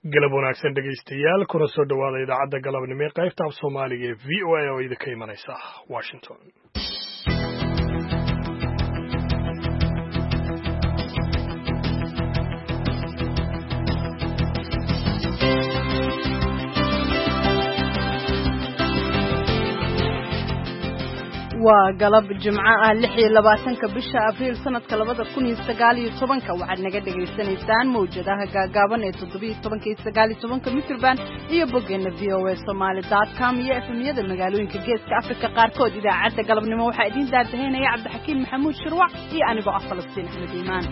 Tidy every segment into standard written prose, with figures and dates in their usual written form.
galab wanaagsan dhegaystayaal kuna soo dhawaada idaacadda galabnimo ee qaybta af soomaaliga ee v o a oo idinka imanaysa washington. waa galab jimco ah 26 bisha abriil sanadka 2019 waxaad naga dhageysanaysaan mawjadaha gaagaaban ee 17 mitrban iyo boggeena voasomali.com iyo efemiyada magaalooyinka geeska afrika qaarkood. idaacadda galabnimo waxaa idin daadahaynaya cabdixakiin maxamuud shirwac iyo anigoo ah falastiin axmed iimaan.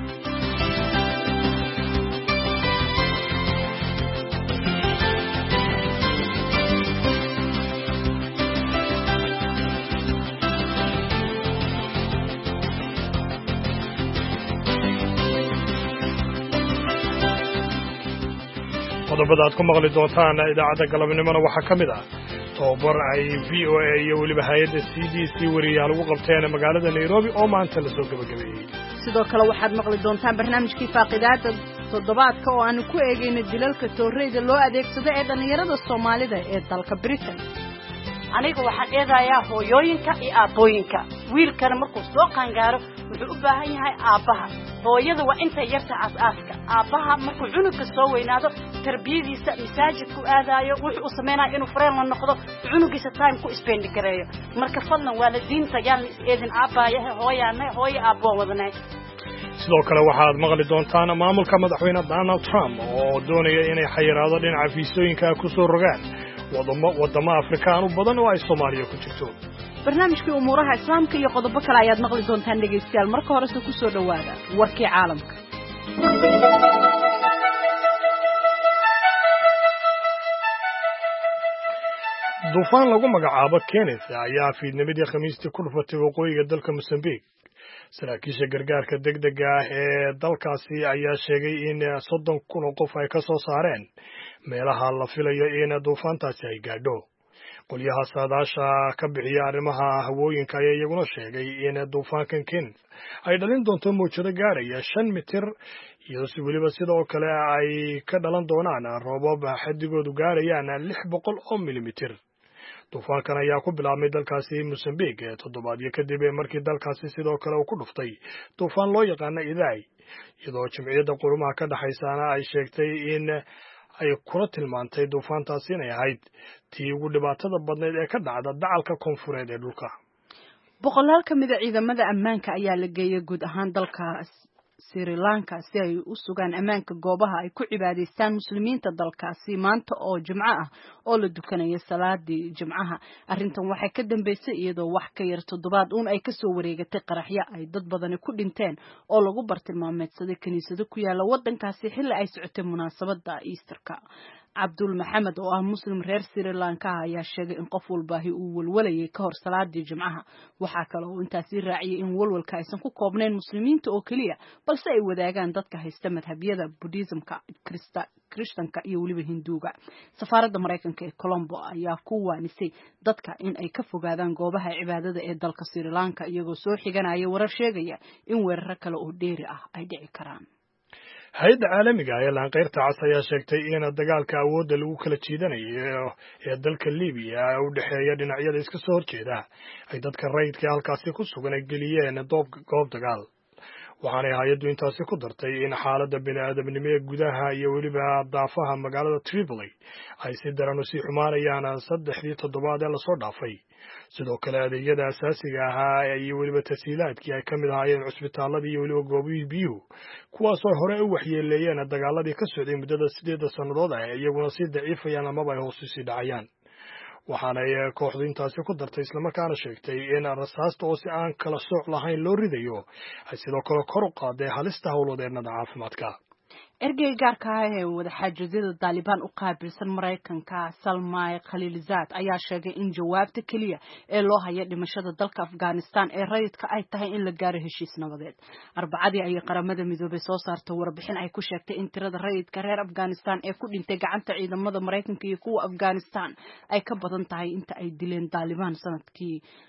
qodobada aad ku maqli doontaan idaacadda galabnimona waxaa ka mid ah tababar ay v o a iyo weliba hay-adda c d c wariyaal ugu qabteen magaalada nairobi oo maanta la soo gabagabeeyey. sidoo kale waxaad maqli doontaan barnaamijkii faaqidaada toddobaadka oo aanu ku eegayna dilalka tooreyda loo adeegsado ee dhallinyarada soomaalida ee dalka britain. aniga waxaan eedayaa hooyooyinka iyo aabbooyinka. wiilkana markuu soo qaangaaro wuxuu u baahan yahay aabbaha. hooyada waa intay yarta aas-aaska. aabbaha markuu cunugka soo weynaado tarbiyadiisa masaajidku aadaayo wuxuu u samaynayo inuu fareen la noqdo cunugiisa time ku isbendi gareeyo. marka fadlan waalidiinta yaan is eedin aabbaaya hooyaanay hooyo aabboon wadanay. sidoo kale waxaad maqli doontaan maamulka madaxweyne Donald Trump oo doonaya inay xayiraado dhinaca fiisooyinka ku soo rogaan wadamo afrikaan u badan oo ay Soomaaliya ku jirto. barnaamijkii umuuraha islaamka iyo qodobo kale ayaad maqli doontaan dhegaystayaal. marka horese ku soo dhawaada warkii caalamka. duufaan lagu magacaabo Kenneth ayaa fiidnimadii Khamiistii ku dhufatay waqooyiga dalka Mozambique. saraakiisha gargaarka degdega ah ee dalkaasi ayaa sheegay in 30,000 oo qof ay ka soo saareen meelaha la filayo in duufaantaasi ay gaadho. qolyaha saadaasha ka bixiya arrimaha hawooyinka ayaa iyaguna sheegay in duufaankan Kenneth ay dhalin doonto mowjado gaaraya 5 mitir iyo weliba sidoo kale ay ka dhalan doonaan roobab xaddigoodu gaarayaan 600 oo milimitir. duufaankan ayaa ku bilaabmay dalkaasi Mozambique toddobaadyo kadib markii dalkaasi sidoo kale uu ku dhuftay duufaan loo yaqaano Idai, iyadoo jimciyadda qurumaha ka dhaxaysana ay sheegtay in ay kula tilmaantay duufaantaasi inay ahayd tii ugu dhibaatada badneyd ee ka dhacda dacalka koonfureed ee dhulka. boqolaal ka mid ah ciidamada ammaanka ayaa la geeyay guud ahaan dalka Sri Lanka si ay u sugaan ammaanka goobaha ay ku cibaadaystaan muslimiinta dalkaasi maanta oo jimco ah oo la dukanayo salaadii jimcaha. arrintan waxay ka dambeysay iyadoo wax ka yar toddobaad ay ka soo wareegatay qaraxyo ay dad badani ku dhinteen oo lagu bartilmaameedsaday kaniisado ku yaala waddankaasi xilli ay socotay munaasabadda Easter-ka. Abdul Maxamed oo ah muslim reer Sri Lanka ayaa sheegay in qof walbaahi uu walwalayay ka hor salaadii jimcaha. waxaa kale oo intaasi raaciyay in walwalka aysan ku koobnayn muslimiinta oo kaliya balse ay wadaagaan dadka haysta madhabyada Buddhismka, Krishtanka iyo weliba Hinduuga. safaaradda Mareykanka ee Colombo ayaa ku waanisay dadka in ay ka fogaadaan goobaha cibaadada ee dalka Sri Lanka iyagoo soo xiganaya warar sheegaya in weeraro kale oo dheeri ah ay dhici karaan. hay-adda caalamiga ah ee laanqeyrta cas ayaa sheegtay in dagaalka awoodda lagu kala jiidanayo ee dalka Liibiya u dhexeeya dhinacyada iska soo horjeeda ay dadka rayidka halkaasi ku sugan ay geliyeen goob dagaal. waxaanay hay-addu intaasi ku dartay in xaaladda bini'aadamnimo ee gudaha iyo weliba daafaha magaalada Tripoli ay si daran u sii xumaanayaan 3 toddobaad ee lasoo dhaafay. sidoo kale adeegyada asaasiga ahaa iyo weliba tashiilaadkii ay ka mid ahaayeen cusbitaaladii iyo weliba goobihii biyuhu kuwaasoo hore u waxyeeleeyeen dagaaladii ka socday muddada 8 sannadood ah iyaguna sii daciifayaan amaba ay hoos usii dhacayaan. waxaanay kooxdu intaasi ku dartay islamarkaana sheegtay in rasaasta oo si aan kala sooc lahayn loo ridayo ay sidoo kale kor u qaaday halista howlwadeennada caafimaadka. ergey gaarka ah ee wadaxaajoodada Taliban u qaabilsan Mareykanka Salmay Khalilzad ayaa sheegay in jawaabta kaliya ee loo hayo dhimashada dalka Afghanistan ee rayidka ay tahay in la gaaro heshiis nabadeed. Arbacadii ay qaramada midoobay soo saartay warbixin ay ku sheegtay in tirada rayidka reer Afghanistan ee ku dhintay gacanta ciidamada Mareykanka iyo kuwa Afghanistan ay ka badan tahay inta ay dileen Taliban sanadkii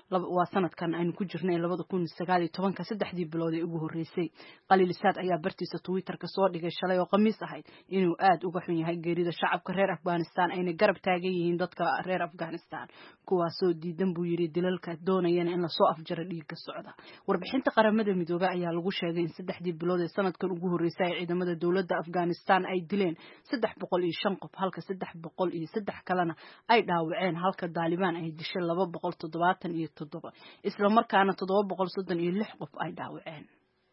waa sanadkan aynu ku jirnay 2019 saddexdii bilood ee ugu horeysay Khaliil Saad ayaa bartiisa Twitter-ka soo dhigay shalay oo Khamiis ahayd inuu aad uga xun yahay geerida shacabka reer Afghanistan ayna garab taagan yihiin dadka reer Afghanistan kuwaasoo diidan buu yiri dilalka doonayeen in la soo afjaro dhiigga socda warbixinta qaramada midoobay ayaa lagu sheegay in saddexdii bilood ee sanadkan ugu horeysay ciidamada dawladda Afghanistan ay dileen 305 qof halka 303 kalena ay dhaawaceen halka Taliban ay dishay 277 isla markaana 736 qof ay dhaawaceen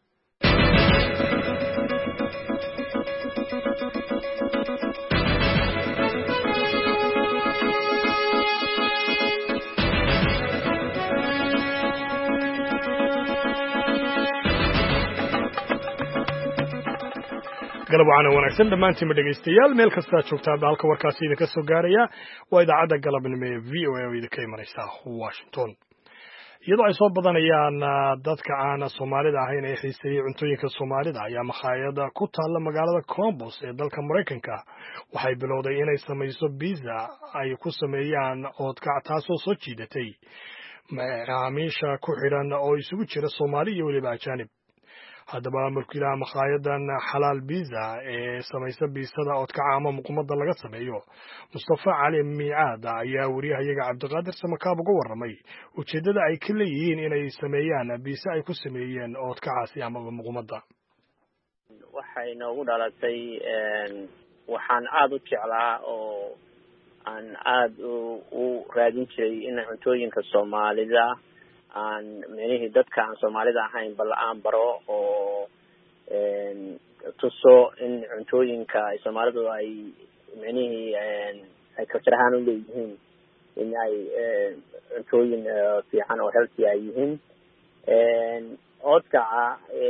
galab waxaana wanaagsan dhammaantiin dhegaystayaal meel kasta joogtaan halka warkaasi idinka soo gaaraya waa idaacadda galabnimo ee VOA oo idinka imanaysa Washington iyadoo ay soo badanayaan dadka aan Soomaalida ahayn ee xiiseeyay cuntooyinka Soomaalida ayaa makhaayad ku taalla magaalada Columbus ee dalka Mareykanka waxay bilowday inay samayso pizza ay ku sameeyaan oodkac taasoo soo jiidatay macaamiisha ku xidhan oo isugu jira Soomaali iyo weliba ajaanib haddaba mulkiilaha makhaayaddan xalaal pizza ee samaysa biisada oodkaca ama muqmada laga sameeyo Mustafa Cali Miicaad ayaa wariyahayaga Cabdiqaadir Samakaab uga warramay ujeedada ay ka leeyihiin inay sameeyaan biisa ay ku sameeyeen oodkacaasi ama muqmada waxay noogu dhalatay waxaan aad u jeclaa oo aan aad u raadin jiray in cuntooyinka Soomaalida aan meelihii dadka aan Soomaalida ahayn bal aan baro oo tuso in cuntooyinka ay Soomaalidu ay meelihii ay kafirahaan u leeyihiin in ay cuntooyin fiican oo healthy ay yihiin oodkaca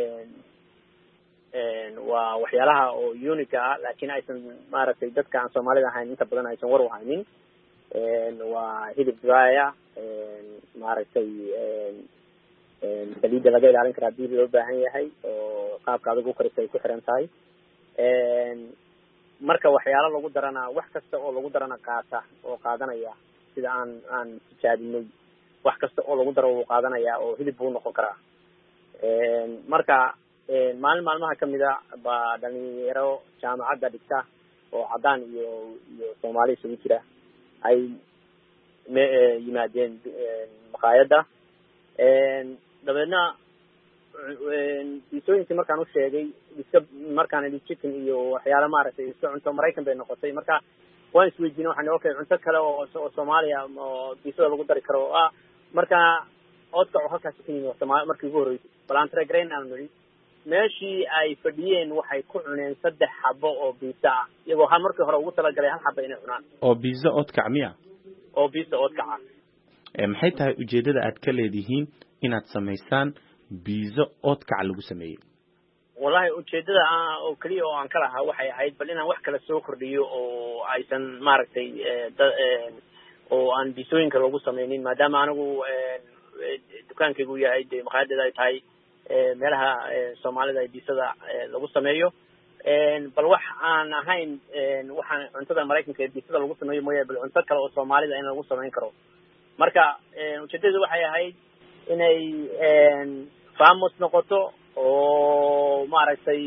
waa waxyaalaha oo unique ah laakiin aysan maaragtay dadka aan Soomaalida ahayn inta badan aysan war u haynin waa hilib dry maaragtay saliidda laga ilaalin karaa hadii loo baahan yahay oo qaabka adag u karisay ay ku xiran tahay marka waxyaalo lagu darana wax kasta oo lagu darana qaata oo qaadanaya sida aan tijaabinay wax kasta oo lagu daro uu qaadanaya oo hilib buu noqon karaa marka maalmaha kamida baa dhalinyaro jaamacadda dhigta oo cadaan iyo Soomaali isugu jira ay yimaadeen makhaayadda dabeedna biisooyinkii markaan u sheegay iska markaan chicken iyo waxyaalo maaragtay iska cunto Mareykan bay noqotay marka waan isweydiinay waxaan okay cunto kale oo Soomaaliya oo biisada lagu dari karo marka oodka halkaas ka yimid Soomaali markii ugu horeysay balantre grain aan niri meeshii ay fadhiyeen waxay ku cuneen 3 xabo oo biisa ah iyagoo markii hore ugu talagalay hal xabo inay cunaan oo biisa oodkac miya oo biisa oodkac maxay tahay ujeedada aad ka leedihiin inaad sameysaan biisa oodkac lagu sameeyay wallahi ujeedada oo kaliya oo aan ka lahaa waxay ahayd bal inaan wax kala soo kordhiyo oo aysan maaragtay oo aan biisooyinka lagu sameynin maadaama anigu dukaankaygu yahay makhaayadda ay tahay meelaha Soomaalida ay biisada lagu sameeyo bal wax aan ahayn waxaan cuntada Mareykanka ee biisada lagu sameeyo mooyee bal cunto kale oo Soomaalida in lagu sameyn karo marka ujeedadu waxay ahayd inay famous noqoto oo maaragtay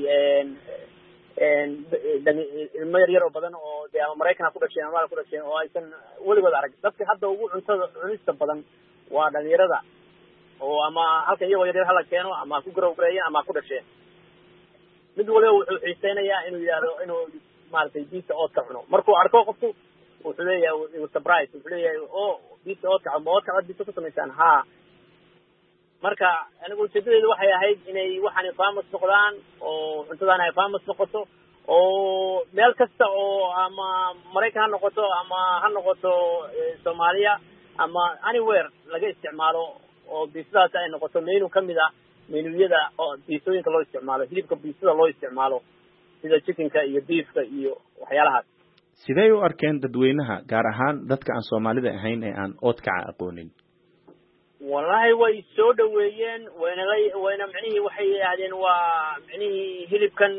ilmo yar oo badan oo de ama Mareykan ku dhasheen ama ku dhasheen oo aysan weligood arag dadka hadda ugu cuntada cunista badan waa dhalinyarada oo ama halka iyagoo yar hala keeno ama ku garowgareeyeen ama ku dhasheen mid waliba wuxuu xiiseynayaa inuu yiraahdo inuu maaragtay biisa oodka cuno markuu arko qofku wuxuu leeyahay surprise wuxuu leeyahay oo biisa oodka biisa ku sameeyaan marka anigu ujeedadeedu waxay ahayd inay waxaan famous noqdaan oo cuntadan ay famous noqoto oo meel kasta oo ama Mareykan ha noqoto ama ha noqoto Soomaaliya ama anywhere laga isticmaalo oo biisadaas ay noqoto menu kamid ah menuyada oo biisooyinka loo isticmaalo hilibka biisada loo isticmaalo sida chickenka iyo beefka iyo waxyaalahaas sidee u arkeen dadweynaha gaar ahaan dadka aan Soomaalida ahayn ee aan oodkaca aqoonin wallahi way soo dhaweeyeen wayna macnihii waxay yiraahdeen waa macnihii hilibkan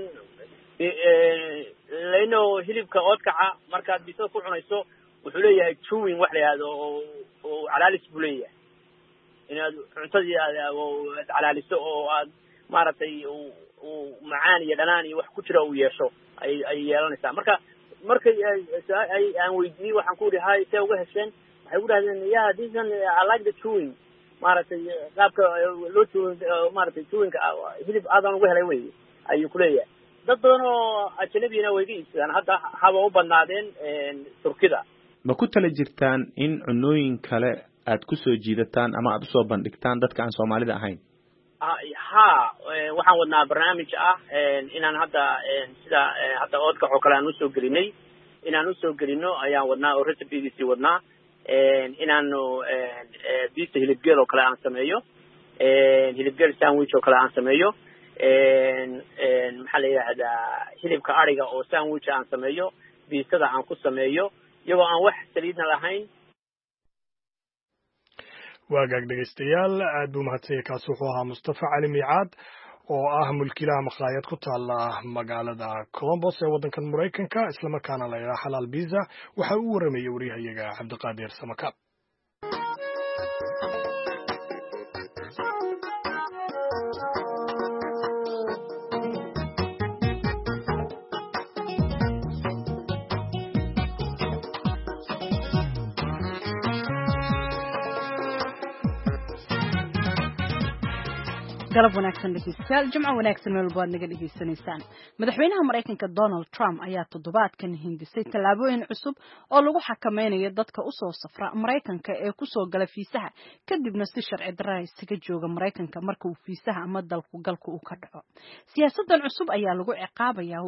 leeno hilibka oodkaca markaad biisada ku cunayso wuxuu leeyahay chewing wax la yiraahdo oo calaalis buu leeyahay inaad cuntadii aad calaaliso oo aad maaragtay uu macaan iyo dhanaan iyo wax ku jira uu yeesho ay yeelanaysaa. markay aan weydiiyey waxaan ku yidhi hay see uga hesheen, waxay ku dhahdeen yeah this one I like the chewing, maaragtay qaabka loo maaragtay chewinka hilib aadan uga helay wey ayuu kuleeyahay. dad badan oo ajnabina way ka iibsadaan hadda haba u badnaadeen Turkida. ma ku tala jirtaan in cunooyin kale aad ku soo jiidataan ama aad usoo bandhigtaan dadka aan Soomaalida ahayn? waxaan wadnaa barnaamij inaan hadda sida hadda oodkac oo kale aan usoo gelinay inaan usoo gelino ayaan wadnaa oo recipegiisii wadnaa inaanu biista hilibgeel oo kale aan sameeyo, hilibgeel sandwich oo kale aan sameeyo, maxaa la yidhaahdaa hilibka ariga oo sandwich aan sameeyo, biistada aan ku sameeyo iyagoo aan wax saliidna lahayn. waagaag dhegaystayaal aad buu mahadsanyahay. kaasi wuxuu ahaa Mustafa Cali Miicaad oo ah mulkiilaha maqaayad ku taala magaalada Columbus ee waddankan Maraykanka islamarkaana la yidhaha Xalaal Pizza. waxa uu waramayay wariyahayaga Cabdiqaadir Samakaab. galab wanaagsan dhegeystayaal, jimco wanaagsan meel walba aad naga dhegeysanaysaan. madaxweynaha Mareykanka Donald Trump ayaa toddobaadkan hindisay tallaabooyin cusub oo lagu xakameynayo dadka u soo safra Mareykanka ee ku soo gala fiisaha kadibna si sharci darro ah isaga jooga Mareykanka marka uu fiisaha ama dalku galku uu ka dhaco. Siyaasadan cusub ayaa lagu ciqaabayaa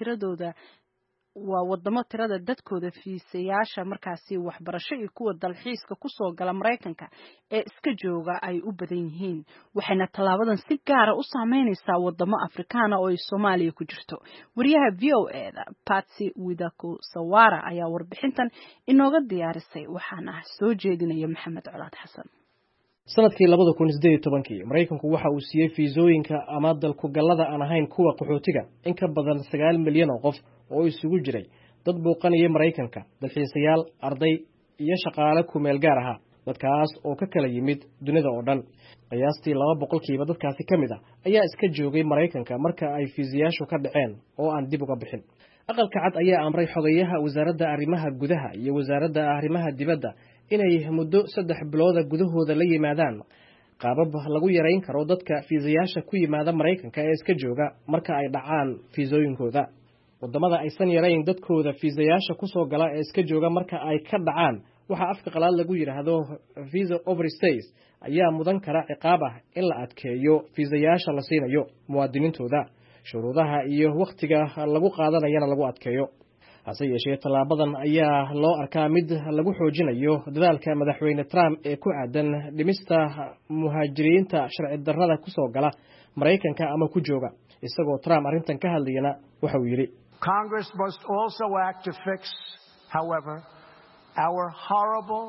wadamo tirada dadkooda fiisayaasha markaasi waxbarasho iyo kuwa dalxiiska ku soo gala Mareykanka ee iska jooga ay u badan yihiin, waxayna tallaabadan si gaar ah u saameynaysaa wadamo Afrikaan oo ay Soomaaliya ku jirto. wariyaha VOA-da Patsy Widakusawara ayaa warbixintan inooga diyaarisay, waxaana soo jeedinaya Maxamed Colaad Xasan. sanadkii 2018 Mareykanku waxa uu siiyay fiisooyinka ama dalku gallada aan ahayn kuwa qaxootiga in ka badan 9 milyan oo qof oo isugu jiray dad booqanaya Mareykanka, dalxiisayaal, arday iyo shaqaale ku meel gaar ah. dadkaas oo ka kala yimid dunida oo dhan. qiyaastii 2% dadkaasi kamid ah ayaa iska joogay Mareykanka marka ay fiisayaashu ka dhaceen oo aan dib uga bixin. aqalka cad ayaa amray xogayaha wasaaradda arrimaha gudaha iyo wasaaradda arrimaha dibadda inay muddo 3 bilood gudahooda la yimaadaan qaabab lagu yareyn karo dadka fiisayaasha ku yimaada Mareykanka ee iska jooga marka ay dhacaan fiisooyinkooda. wadamada aysan yareyn dadkooda fiisayaasha ku soo gala ee iska jooga marka ay ka dhacaan waxa afka qalaad lagu yiraahdo visa overstays ayaa mudan kara ciqaab ah in la adkeeyo fiisayaasha la siinayo muwaadiniintooda, shuruudaha iyo waqtiga lagu qaadanayana lagu adkeeyo. hase yeeshee tallaabadan ayaa loo arkaa mid lagu xoojinayo dadaalka madaxweyne Trump ee ku aadan dhimista muhaajiriinta sharci darrada ku soo gala Mareykanka ama ku jooga. isagoo Trump arrintan ka hadlayna waxa uu yiri Congress must also act to fix, however, our horrible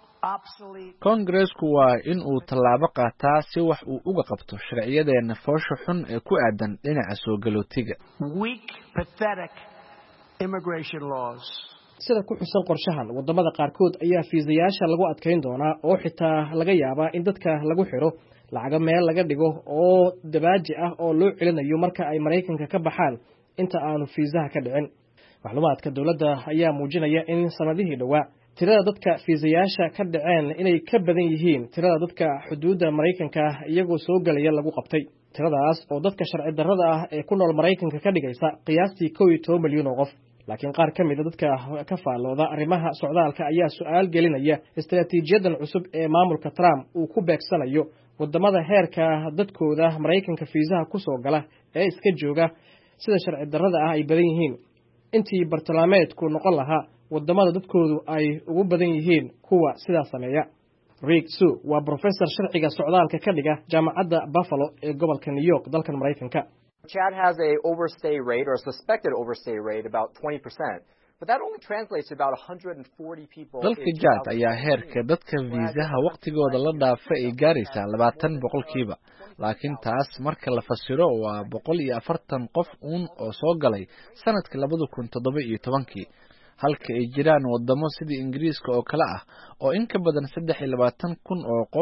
Congressku waa in uu tallaabo qaataa si wax uu uga qabto sharciyadeena foosho xun ee ku aadan dhinaca soo galootiga. Weak, pathetic immigration laws. sida ku xusan qorshahan, wadamada qaarkood ayaa fiisayaasha lagu adkeyn doonaa oo xitaa laga yaabaa in dadka lagu xiro lacaga meel laga dhigo oo dabaaji ah oo loo celinayo marka ay Mareykanka ka baxaan inta aanu fiisaha ka dhicin. macluumaadka dawladda ayaa muujinaya in sanadihii dhawaa tirada dadka fiisayaasha ka dhaceen inay ka badan yihiin tirada dadka xuduudda Mareykanka iyagoo soo galaya lagu qabtay. tiradaas oo dadka sharci darrada ah ee ku nool Mareykanka ka dhigaysa qiyaastii 12 milyan oo qof. laakiin qaar ka mid ah dadka ka faalooda arrimaha socdaalka ayaa su'aal gelinaya istiraatiijiyadan cusub ee maamulka Trump uu ku beegsanayo wadamada heerka dadkooda Mareykanka fiisaha ku soo gala ee iska jooga sida sharci darrada ah ay badan yihiin intii bartilmaameedku noqon lahaa wadamada dadkoodu ay ugu badan yihiin kuwa sidaas sameeya. Rick Su waa professor sharciga socdaalka ka dhiga jaamacadda Buffalo ee gobolka New York dalkan Mareykanka. Chad has a overstay rate or a suspected overstay rate about 20%, but that only translates to about 140 people. Dalka Chad ayaa heerka dadka fiisaha waqtigooda la dhaafay ay gaaraysaa 20%, laakiin taas marka la fasiro waa 140 qof oo soo galay sanadka 2017, halka ay jiraan wadamo sida Ingiriiska oo kale ah oo in ka badan 23,000 oo qof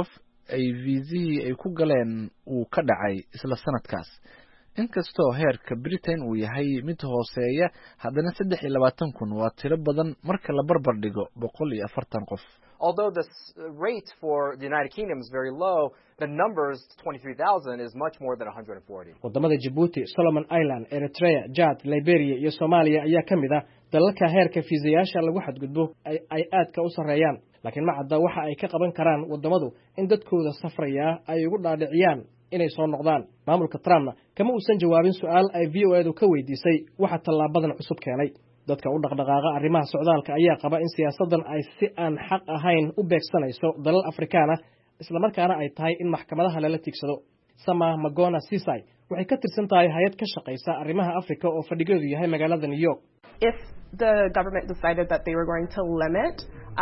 ay viisihii ay ku galeen uu ka dhacay isla sanadkaas. inkastoo heerka Britain uu yahay mid hooseeya, haddana 23,000 waa tiro badan marka la barbar dhigo 140 qof. Although the rate for the United Kingdom is very low, the numbers 23,000 is much more than 140. wadamada Djibouti, Solomon Island, Eritrea, Chad, Liberia iyo Soomaaliya ayaa kamid ah dalalka heerka fiisayaasha lagu xadgudbo ay aadka u sareeyaan, laakiin ma cadda waxa ay ka qaban karaan wadamadu in dadkooda safraya ay ugu dhaadhiciyaan inay soo noqdaan. maamulka Trumpna kama uusan jawaabin su'aal ay VOA-du ka weydiisay waxa tallaabadan cusub keenay. dadka u dhaqdhaqaaqa arrimaha socdaalka ayaa qaba in siyaasadan ay si aan xaq ahayn u beegsanayso dalal Afrikaan ah, isla markaana ay tahay in maxkamadaha lala tiigsado. Sama Magona Sisay waxay ka tirsan tahay hay'ad ka shaqeysa arrimaha Afrika oo fadhigeedu yahay magaalada New York. If the government decided that they were going to limit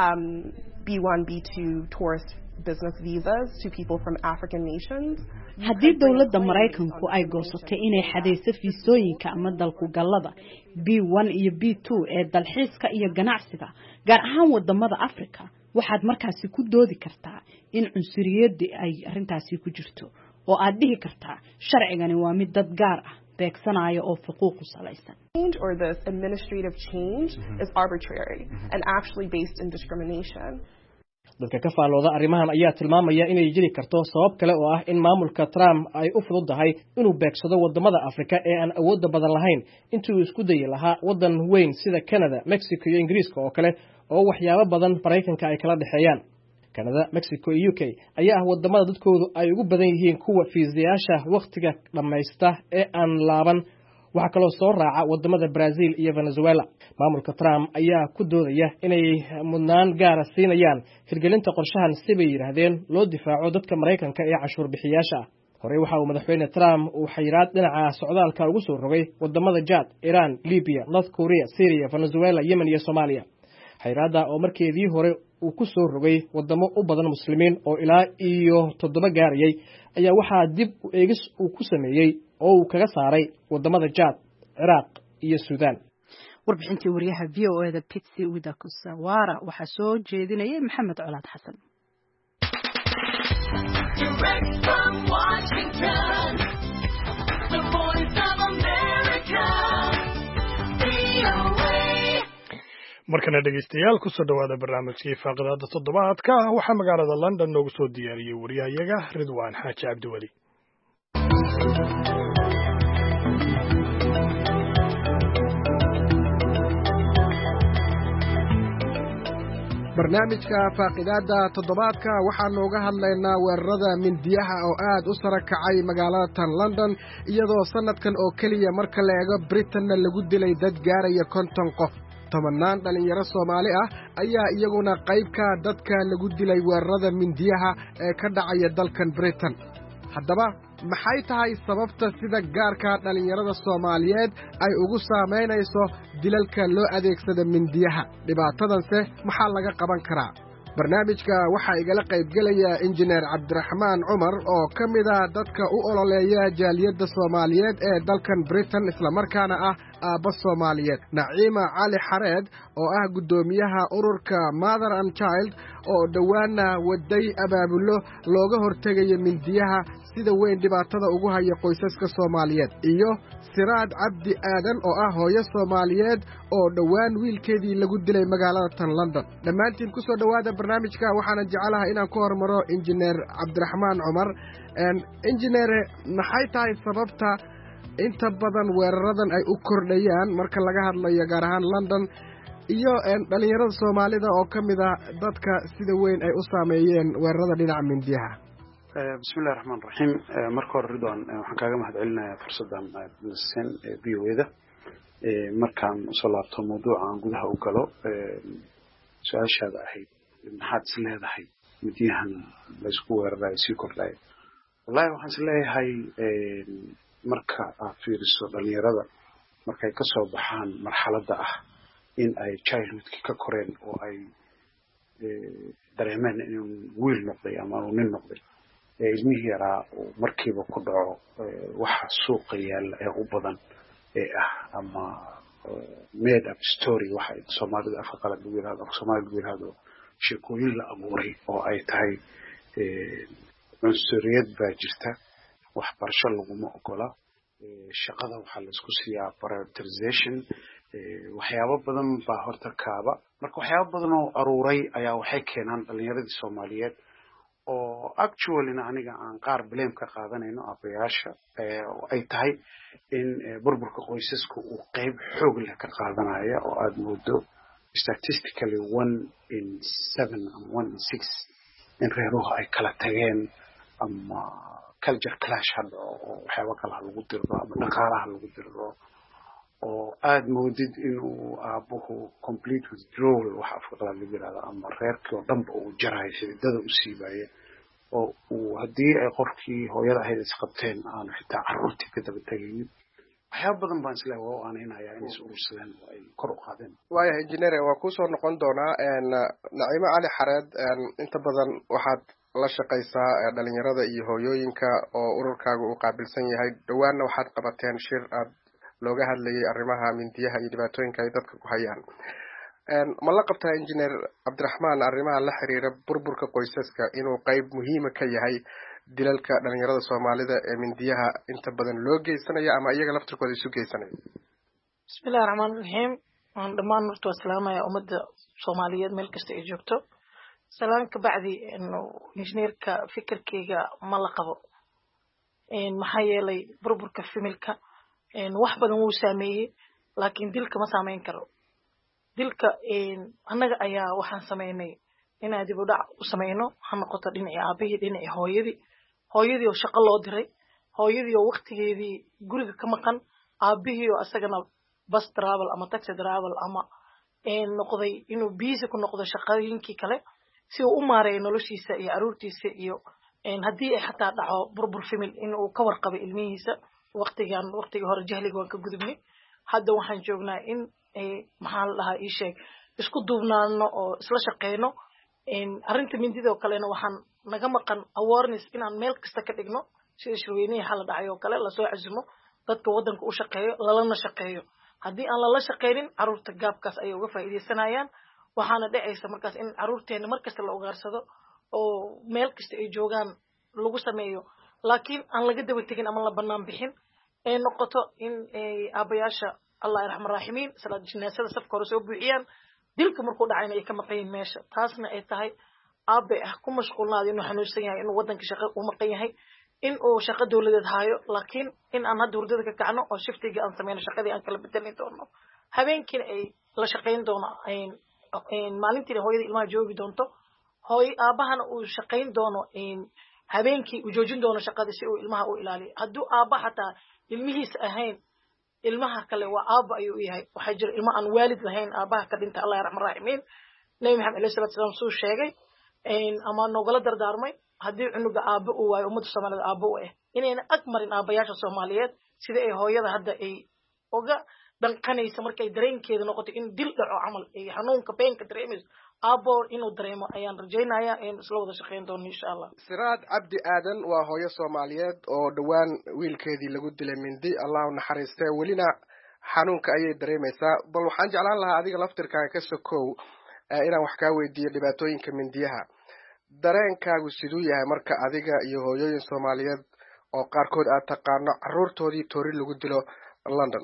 B1, B2 tourist business visas to people from African nations, haddii dawladda Mareykanku ay goosatay inay xadayso fiisooyinka ama dalku gallada B1 iyo B2 ee dalxiiska iyo ganacsiga gaar ahaan wadamada Afrika, waxaad markaasi ku doodi kartaa in cunsuriyadda ay arintaasi ku jirto oo aad dhihi kartaa sharcigani waa mid dad gaar ah beegsanaya oo xuquuq u salaysan. Or this administrative change is arbitrary and actually based in discrimination. dadka ka faalooda arrimahan ayaa tilmaamaya inay jiri karto sabab kale oo ah in maamulka Trump ay u fududahay inuu beegsado wadamada Afrika ee aan awood badan lahayn intuu isku dayay lahaa wadan weyn sida Canada, Mexico iyo Ingiriiska oo kale oo waxyaabo badan Mareykanka ay kala dhaxeeyaan. Canada, Mexico iyo UK ayaa ah wadamada dadkoodu ay ugu badan yihiin kuwa fiisayaasha waqtiga dhameysta ee aan laaban. waxa kaloo soo raaca wadamada Brazil iyo Venezuela. maamulka Trump ayaa ku doodaya inay mudnaan gaar ah siinayaan hirgelinta qorshahan si bay yiraahdeen loo difaaco dadka Mareykanka ee cashuur bixiyaasha. hore waxa uu madaxweyne Trump uu xayiraad dhinaca socdaalka ugu soo rogay wadamada Chad, Iran, Libya, North Korea, Syria, Venezuela, Yemen iyo Soomaaliya. xayiraada oo markeedii hore uu ku soo rogay wadamo u badan muslimiin oo ilaa iyo 7 gaarayay ayaa waxa dib u eegis uu ku sameeyay oo uu kaga saaray wadamada Chad, Iraq iyo Suudaan. warbixintii wariyaha VOA-da Pitsi Widakusawara waxa soo jeedinayay Maxamed Colaad Xasan. Direct from Washington, the voice of America, VOA. markana dhegeystayaal ku soo dhawaada barnaamijkii faaqadaada toddobaadka waxaa magaalada London noogu soo diyaariyay wariyahayaga Ridwaan Xaaji Cabdiwali. barnaamijka faaqidaada toddobaadka waxaan nooga hadlaynaa weerarada mindiyaha oo aad u sara kacay magaalada tan London iyadoo sanadkan oo kaliya marka la eego Britain lagu dilay dad gaaraya 50 qof. 10 dhalinyaro Soomaali ah ayaa iyaguna qayb ka dadka lagu dilay weerarada mindiyaha ee ka dhacaya dalkan Britain. haddaba maxay tahay sababta sida gaarka dhalinyarada Soomaaliyeed ay ugu saameynayso dilalka loo adeegsado mindiyaha? dhibaatadanse maxaa laga qaban karaa? barnaamijka waxaa igala qayb galaya injineer Cabdiraxmaan Cumar oo ka mid ah dadka u ololeeya jaaliyadda Soomaaliyeed ee dalkan Britain isla markaana ah aabba Soomaaliyeed. Naciima Cali Xareed oo ah gudoomiyaha ururka Mother and Child oo dhawaana waday abaabulo looga hortagayo mindiyaha sida weyn dhibaatada ugu haya qoysaska Soomaaliyeed, iyo Siraad Cabdi Aadan oo ah hooyo Soomaaliyeed oo dhawaan wiilkeedii lagu dilay magaalada tan London. dhammaantiin ku soo dhawaada barnaamijka. waxaan jecelahay inaan ku hormaro injineer Cabdiraxmaan Cumar. injineer, maxay tahay sababta inta badan weeraradan ay u kordhayaan marka laga hadlayo gaar ahaan London iyo dhalinyarada Soomaalida oo ka mid ah dadka sida weyn ay u saameeyeen weerarada dhinaca mindiyaha? bismillahi raxmaani raxiim. marka hore Ridwaan waxaan kaaga mahadcelinayaa fursaddan aad siiseen VOA-da. markaan usoo laabto mawduucan gudaha u galo, su-aashaada ahayd maxaad is leedahay mindiyahan laysku weerarayo sii kordhayo? wallahi waxaan is leeyahay marka aad fiiriso dhalinyarada markay ka soo baxaan marxaladda ah in ay childhoodki ka koreen oo ay dareemeen inuu wiil noqday ama uu nin noqday, ilmihii yaraa uu markiiba ku dhaco waxa suuqa yaalla ee u badan ee ah ama made up story, waxa Soomaalida afka qalad lagu yiraahdo, Soomaalidu lagu yiraahdo sheekooyin la abuuray oo ay tahay cunsuriyad baa jirta waxbarasho laguma ogola shaqada waxaa la isku siiyaa prioritization waxyaabo badan baa horta kaaba marka waxyaabo badan oo aruuray ayaa waxay keenaan dhalinyaradii Soomaaliyeed oo actually aniga aan qaar blame ka qaadanayno abayaasha ay tahay in burburka qoysasku uu qayb xoog leh ka qaadanaya oo aad moodo statistically 1 in 7 and 1 in 6 in reeruhu ay kala tageen ama culture clash hadda oo waxyaabo kala lagu dirro ama dhaqaalaha lagu dirro oo aad moodid inuu aabuhu complete withdrawal waxa afka la yiraahdo ama reerkii oo dhanba uu jarayo xididada u siibaya oo uu haddii ay qofkii hooyada ahayd isqabteen aan xitaa carruurtii ka daba tagaynin waxyaabo badan baan isla waa aan inayaa in is urursadeen oo ay kor u qaadeen waayahay engineer waa ku soo noqon doonaa Naciimo Cali Xareed inta badan waxaad la shaqaysaa dhalinyarada iyo hooyooyinka oo ururkaaga uu qaabilsan yahay dhawaanna waxaad qabateen shir aad looga hadlayay arrimaha mindiyaha iyo dhibaatooyinka ay dadka ku hayaan ma la qabtaa engineer Cabdiraxmaan arrimaha la xiriira burburka qoysaska inuu qayb muhiim ka yahay dilalka dhalinyarada Soomaalida ee mindiyaha inta badan loo geysanayo ama iyaga laftirkooda isu geysanayo bismillaahir rahmaanir rahiim aan dhamaan marto salaamaya ummadda Soomaaliyeed meel kasta ay joogto salaan ka bacdi injineerka fikirkeyga ma la qabo maxaa yeelay burburka familka wax badan wuu saameeyay laakiin dilka ma saameyn karo dilka annaga ayaa waxaan sameynay inaan dib u dhac u sameyno ha noqoto dhinacii aabihii dhinacii hooyadii oo shaqo loo diray hooyadii oo waqtigeedii guriga ka maqan aabihii oo asagana bus travel ama taxi travel ama noqday inuu busy ku noqdo shaqooyinkii kale si uu u maareeyo noloshiisa iyo caruurtiisa iyo haddii ay xataa dhaco burbur famil inuu ka warqabo ilmihiisa waqtigii hore jahliga waan ka gudubnay hadda waxaan joognaa in maxaa la dhahaa ii sheeg isku duubnaano oo isla shaqeyno arrinta mindida oo kalena waxaan naga maqan awareness inaan meel kasta ka dhigno sida shirweynihii xala dhacay oo kale lasoo casumo dadka waddanka u shaqeeyo lalana shaqeeyo haddii aan lala shaqeynin caruurta gaabkaas ayay uga faa'iidaysanayaan waxaana dhacaysa markaas in caruurteena mar kasta la ogaarsado oo meel kasta ay joogaan lagu sameeyo laakiin aan laga daba tegin ama la bannaan bixin ay noqoto in aabayaasha allah yarxam raaximiin salaad jinaasada safka hore soo buuxiyaan dilka markuu dhacayna ay ka maqayin meesha taasna ay tahay aabe ku mashquulnaado inuu xanuunsan yahay inuu waddanka shaqo u maqan yahay in uu shaqo dawladeed haayo laakiin in aan hadda hurdada ka kacno oo shiftiga aan sameyno shaqadii aan kala bedelin doono habeenkiina ay la shaqayn doono maalintiina hooyada ilmaha joogi doonto aabahana uu shaqayn doono habeenkii uu joojin doono shaqada si uu ilmaha u ilaaliyo hadduu aaba xataa ilmihiisa ahayn ilmaha kale waa aaba ayuu u yahay waxaa jira ilmo aan waalid lahayn aabaha ka dhinta allah yarxam raaximiin nabi maxamed alayhi salatu wasalaam suu sheegay ama noogala dardaarmay haddii cunuga aaba uu waayo ummadda Soomaaliyeed aaba u ah inayna ag marin aabayaasha Soomaaliyeed sida ay hooyada hadda ay oga danqanaysa markay dareenkeeda noqoto in dil dhaco camal ay xanuunka beenka dareemayso aabo inuu dareemo ayaan rajaynayaa in isla wada shaqeyn doono insha Allah Siraad Cabdi Aadan waa hooyo Soomaaliyeed oo dhawaan wiilkeedii lagu dilay mindi Allah u naxariistay welina xanuunka ayay dareemaysaa bal waxaan jeclaan lahaa adiga laftirkaaga ka sokow inaan wax ka weydiiyo dhibaatooyinka mindiyaha dareenkaagu siduu yahay marka adiga iyo hooyooyin Soomaaliyeed oo qaarkood aad taqaano caruurtoodii toori lagu dilo London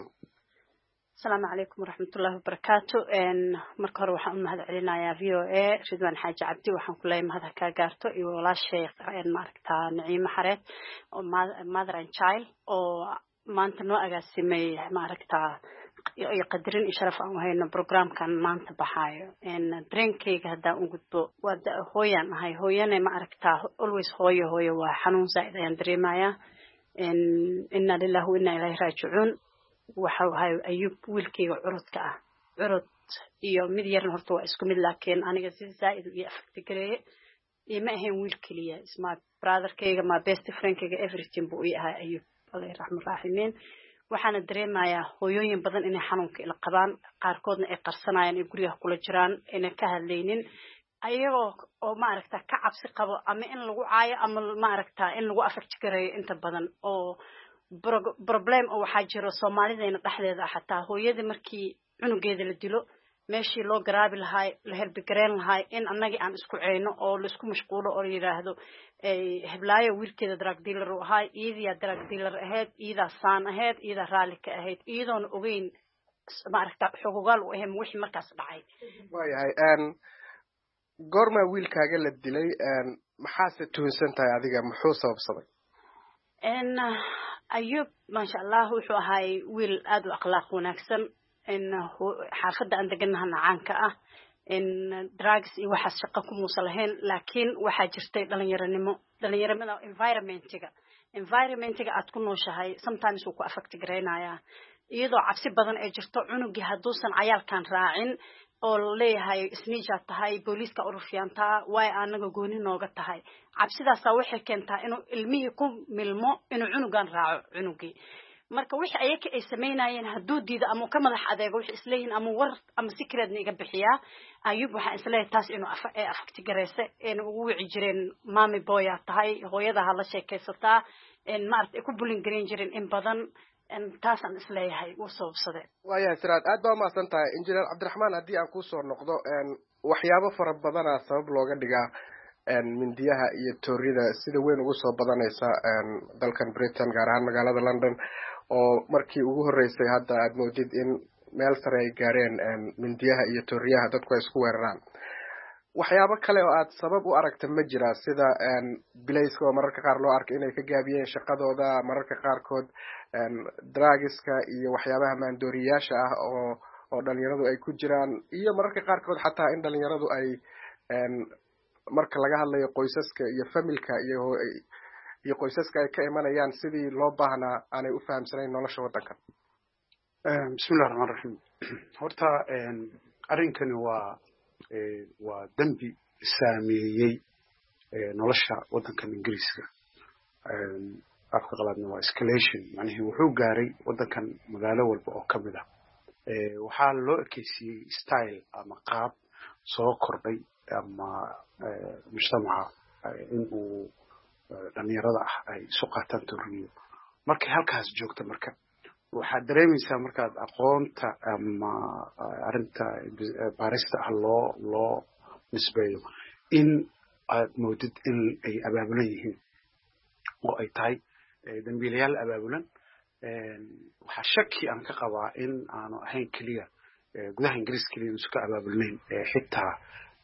السلام عليكم ورحمة الله وبركاته marka hore waxaan u mahad celinayaa VOA Ridwaan Xaaji Cabdi waxaan ku leeyahay mahad ka gaarto iyo walaashay maaragta Naciimo Xareed oo mother and child oo maanta noo agaasimay maaragta iyo qadarin iyo sharaf aan hayno programkan maanta baxaayo dareenkayga haddaan u gudbo waa hooyaan ahay hooyane maaragta always hooyo waa xanuun zaid ayaan dareemayaa inna lillahi wa inna ilayhi raaji'uun waxa ahay ayub wiilkayga curudka ah curud iyo mid yarna horta waa isku mid laakiin aniga si zaid iyo affect gareeyay ma ahayn wiil kaliya isma brotherkayga ma best friendkayga everything buu yahay ayub allah yarxam raaximiin waxaana dareemayaa hooyooyin badan inay xanuunka ila qabaan qaarkoodna ay qarsanayaan in guriga kula jiraan inay ka hadlaynin ayagoo oo maaragta ka cabsi qabo ama in lagu caayo ama maaragta in lagu affect gareeyo inta badan oo problem oo waxaa jiro Soomaalideena dhaxdeeda xataa hooyada markii cunugeeda la dilo meeshii loo garaabi lahaay la herbigareyn lahaay in annagii aan isku ceyno oo laisku mashquulo oo la yidhaahdo heblaayo wiilkeeda drug dealer u ahaay iidiyaa drug dealer ahayd iidaa saan ahayd iidaa raalli ka ahayd iyadoona ogeyn maaragta xogogaal u ahayn wixii markaas dhacay. waayahay goormaa wiilkaaga la dilay maxaase tuhunsan tahay adiga muxuu sababsaday? ayub maasha allah wuxuu ahaay wiil aad u akhlaaq wanaagsan xaafadda aan deganahana caanka ah drugs iyo waxaas shaqo ku muusa lahayn laakiin waxaa jirtay dhalinyaramada environmentiga aad ku nooshahay sometimes wuu ku affect garaynayaa iyadoo cabsi badan ay jirto cunugii hadduusan cayaalkan raacin oo leeyahay isniijaad tahay booliiska urufyaantaa waay anaga gooni nooga tahay cabsidaasaa waxay keentaa inuu ilmihii ku milmo inuu cunugan raaco cunugii marka wixii ayaka ay samaynayeen hadduu diido ama ka madax adeego waxay isleeyihiin ama war ama secretna iga bixiyaa ayub waxaan isleeyahay taas inuu affect garaysa inay ugu wici jireen mami boya tahay hooyada ha la sheekaysataa maaragta ay ku bulin garan jireen in badan taasaan isleeyahay wuu sababsaday. waayahay siraad aad baa umahadsan tahay injineer cabdiraxmaan haddii aan kusoo noqdo waxyaabo fara badana sabab looga dhigaa mindiyaha iyo toorida sida weyn ugu soo badanaysa dalkan Britain gaar ahaan magaalada London oo markii ugu horeysay hadda aad moodid in meel sare ay gaareen mindiyaha iyo tooriyaha dadku ay isku weeraraan. waxyaabo kale oo aad sabab u aragta ma jira sida bilayska oo mararka qaar loo arko inay ka gaabiyeen shaqadooda mararka qaarkood drugska iyo waxyaabaha maandooriyaasha ah oo dhalinyaradu ay ku jiraan iyo mararka qaarkood xataa in dhalinyaradu ay marka laga hadlayo qoysaska iyo familka iyo qoysaska ay ka imanayaan sidii loo baahnaa aanay u fahamsanayn nolosha waddankan. bismillahi raxmaan raxiim horta arrinkani waa dambi saameeyey nolosha waddankan ingiriiska afka qalaadna waa escalation macnihii wuxuu gaaray waddankan magaalo walba oo ka mid ah waxaa loo ekeysiyey style ama qaab soo kordhay ama mujtamaca in uu dhalinyarada ah ay isu qaataan tooriyo markay halkaas joogta marka waxaad dareemaysaa markaad aqoonta ama arrinta baarista ah loo nisbeeyo in aad moodid in ay abaabulan yihiin oo ay tahay dambiilayaal abaabulan waxaa shaki aan ka qabaa in aanu ahayn keliya gudaha ingiriis keliya inuusan ka abaabulnayn xitaa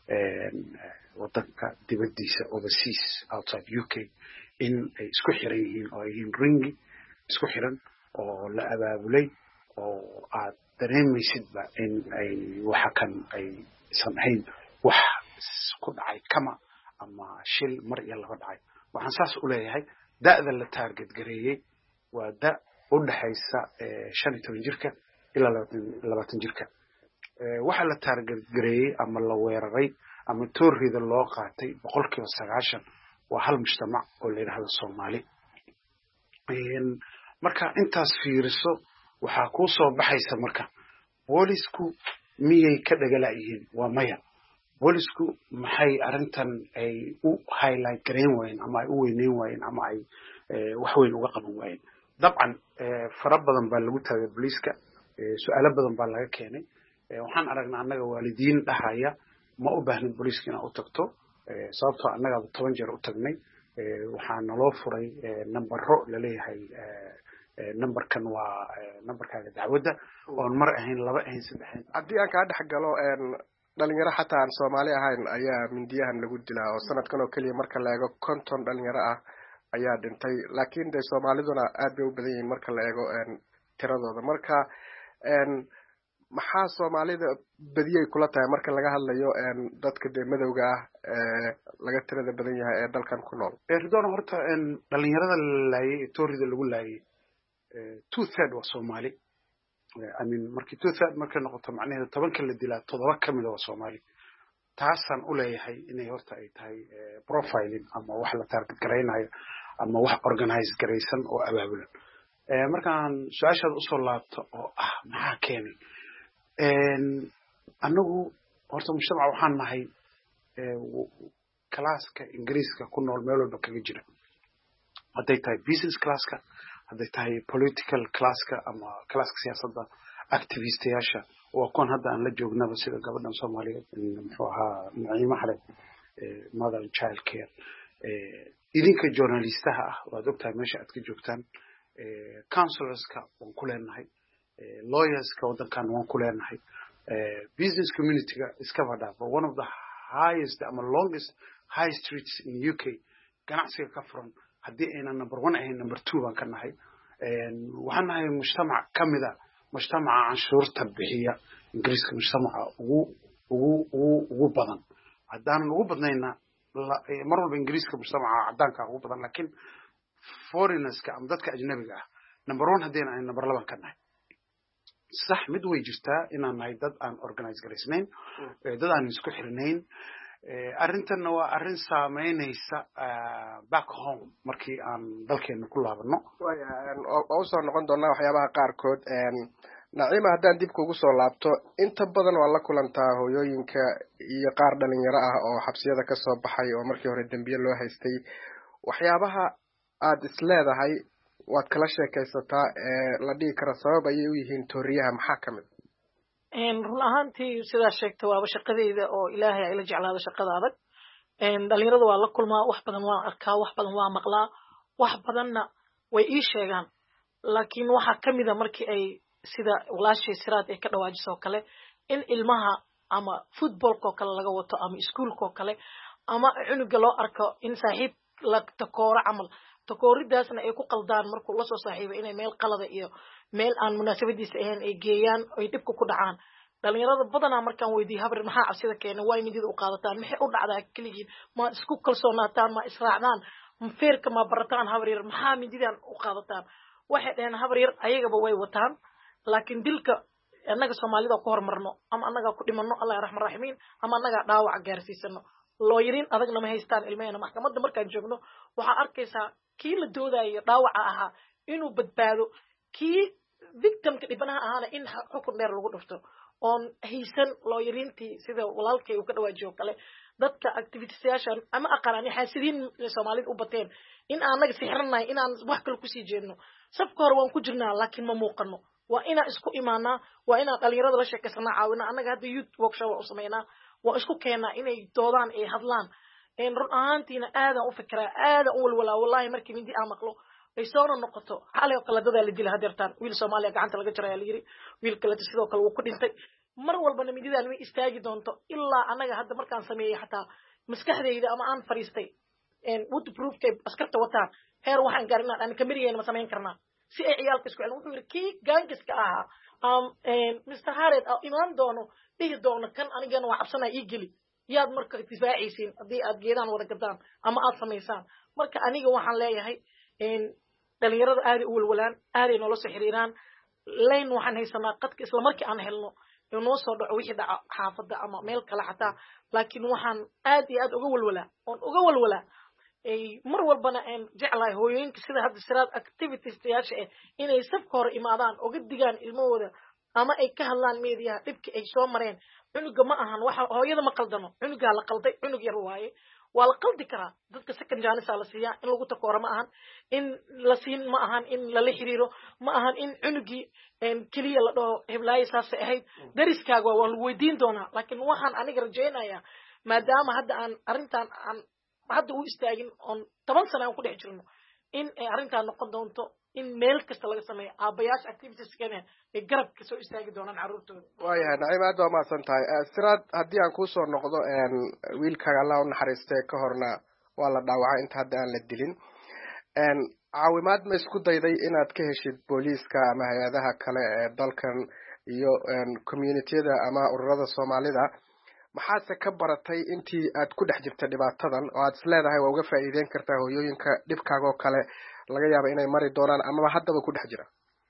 waddanka dibaddiisa overseas outside UK in ay isku xiran yihiin oo ay yihiin ringi isku xiran oo la abaabulay oo aad dareemaysidba in ay waxa kan aysan ahayn wax ku dhacay kama ama shil mar iyo laba dhacay waxaan saas u leeyahay da'da la target gareeyey waa da u dhaxaysa 15 jirka ilaa 20 jirka waxa la target gareeyey ama la weeraray ama toorida loo qaatay 90% waa hal mujtamac oo la yiraahdo Soomaali marka intaas fiiriso waxaa ku soo baxaysa marka boolisku miyay ka dhagalayihiin waa maya boolisku maxay arintan ay u highlight gareyn waayeen ama ay u weyneyn waayeen ama ay wax weyn uga qaban waayeen dabcan fara badan baa lagu taagay booliska su'aalo badan baa laga keenay waxaan aragnaa annaga waalidiin dhahaya ma u baahnin booliska inaad u tagto sababtoo annaga 10 jeer u tagnay waxaa naloo furay nambaro laleeyahay numberkan waa numberkaaga dacwadda oon mar ahayn laba ahayn saddex ahayn haddii aan kaa dhex galo dhalinyaro xataa aan Soomaali ahayn ayaa mindiyahan lagu dilaa oo sanadkan oo kaliya marka la eego 50 dhalinyaro ah ayaa dhintay laakiin de Soomaaliduna aad bay u badan yihiin marka la eego tiradooda marka maxaa Soomaalida badiyay kula tahay marka laga hadlayo dadka madowga ah laga tirada badan yahay ee dalkan ku nool ridona horta dhalinyarada laayay toorida lagu laayay 2/3 waa Soomaali I mean markii 2/3 marka noqoto macnaheedu 10 kala dilaa 7 kamid waa Soomaali taasan u leeyahay inay horta ay tahay profiling ama wax la target gareynayo ama wax organize gareysan oo abaabulan markaan su'aashaad u soo laabto oo ah maxaa keenay anagu horta mujtamac waxaan nahay classka ingiriiska ku nool meel walba kaga jira hadday tahay business classka hadday tahay political classka ama classka siyaasadda activistayaasha waa kuwan hadda aan la joognaba sida gabadhan Soomaaliyeed muxuu ahaa Naciima Xale mother and child care idinka journalistaha ah waad ogtahay meesha aad ka joogtaan counselorska waan ku leenahay lawyerska wadankan waan ku leenahay business community-ga iska fadhaafo one of the highest ama longest high streets in UK ganacsiga ka furan haddii ayna number 1 ahayn number 2 baan ka nahay waxaan nahay mujtamac kamida mujtamaca canshuurta bixiya ingiriiska mujtamaca ugu badan haddaan ugu badnayna mar walba ingiriiska mujtamaca cadaanka ugu badan laakiin foreigners-ka ama dadka ajnabiga ah number 1 haddayna ay number 2 ka nahay sax mid way jirtaa inaan nahay dad aan organize garaysnayn dad aan isku xirnayn arrintanna waa arrin saameynaysa back home markii aan dalkeena ku laabano oo soo noqon doonaa waxyaabaha qaarkood Naciima haddaan dib kugu soo laabto inta badan waa la kulantaa hooyooyinka iyo qaar dhalinyaro ah oo xabsiyada ka soo baxay oo markii hore dambiye loo haystay waxyaabaha aad isleedahay waad kala sheekaysataa la dhigi kara sabab ayay u yihiin tooriyaha maxaa kamid run ahaantii sidaa sheegtay waaba shaqadeyda oo ilaahay ay la jeclaado shaqada adag dhalinyarada waa la kulmaa wax badan waan arkaa wax badan waan maqlaa wax badanna way ii sheegaan laakiin waxaa kamid a markii ay sida walaashay siraad ay ka dhawaajiso kale in ilmaha ama footballka kale laga wato ama iskuulka kale ama cunuga loo arko in saaxiib la takooro camal takooridaasna ay ku qaldaan markuu la soo saaxiibo inay meel qalada iyo meel aan munaasabadiisa ahayn ay geeyaan ay dhibka ku dhacaan dhalinyarada badanaa markaan weydiiyo habrir maxaa cabsida keenay waa midida u qaadataan maxay u dhacdaa kaligiin ma isku kalsoonaataan ma israacdaan feerka ma barataan habrir maxaa mididan u qaadataan waxay dhaheen habrir ayagaba way wataan laakiin dilka annaga Soomaalida ku hormarno ama annaga ku dhimano Allah yarxam rahimin ama annaga dhaawac gaarsiisano looyirin adagna ma haystaan ilmeena maxkamadda markaan joogno waxa arkaysaa kii la doodayo dhaawaca ahaa inuu badbaado kii victimka dhibanaha ahaana in xukun dheer lagu dhufto on haysan looyirintii sida walaalkay uu ka dhawaajiyo kale dadka activitiesyaashan ama aqaani xaasidiin Soomaalida u bateen in aanaga sixirnay in aan wax kale ku sii jeedno safka hore waan ku jirnaa laakiin ma muuqano waa ina isku imaanaa waa ina dhalinyarada la sheekaysana caawina annaga hadda youth workshop u sameynaa waa isku keenaa inay doodaan ay hadlaan run ahaantiina aadan u fikiraa aadan u walwalaa wallahi markii mindi aan maqlo ay soo noqoto xalay kala dada la dilay hadeertaan wiil Soomaaliya gacanta laga jaray la yiri wiil kale sidoo kale uu ku dhintay mar walbana mididan way istaagi doonto ilaa annaga hadda markaan sameeyay xataa maskaxdayda ama aan fariistay wood proof kay askarta wataan heer waxaan gaarnaa aan kamiriyeen ma sameyn karnaa si ay ciyaalka isku celin wuxuu yiri kii gaangiska ahaa Mr. Hared imaan doono dhihi doono kan anigana waa cabsanaa ii geli yaad marka difaaciisiin haddii aad geedaan wada gadaan ama aad samaysaan marka aniga waxaan leeyahay dhalinyarada aad u walwalaan aad ay noola soo xiriiraan leen waxaan haysanaa qadka isla markii aan helno inoo soo dhaco wixii dhaca xaafadda ama meel kale xataa laakiin waxaan aad iyo aad uga walwalaa mar walbana aan jeclahay hooyooyinka sida hadda siraad activitiesyaasha inay safka hore imaadaan uga digaan ilmahooda ama ay ka hadlaan meediyaha dhibka ay soo mareen cunuga ma ahan waxa hooyada ma qaldano cunuga la qalday cunug yar waaye waa la qaldi karaa dadka second chance la siiyaa in lagu takooro ma ahan in la siin ma ahan in la xiriiro ma ahan in cunugi kaliya la dhaho heblaay saas ahayd dariskaaga waa lagu weydiin doonaa laakiin waxaan aniga rajaynayaa maadaama hadda aan arrintan aan hadda u istaagin on 10 sano aan ku dhex jirno in ay arrintan noqon doonto in meel kasta laga sameeyo aabayaasha activities keeneen ay garab ka soo istaagi doonaan carruurtooda waayahay Naciima aad waa mahadsan tahay siraad haddii aan kusoo noqdo wiilkaaga Allah u naxariistay ka horna waa la dhaawacay inta hadda aan la dilin caawimaad ma isku dayday inaad ka heshid booliiska ama hay-adaha kale ee dalkan iyo community-da ama ururada Soomaalida maxaad ka baratay intii aad ku dhex jirtay dhibaatadan oo aad isleedahay waa uga faa'iideyn kartaa hooyooyinka dhibkaaga oo kale laga yaabo inay mari doonaan ama haddaba ku dhex jira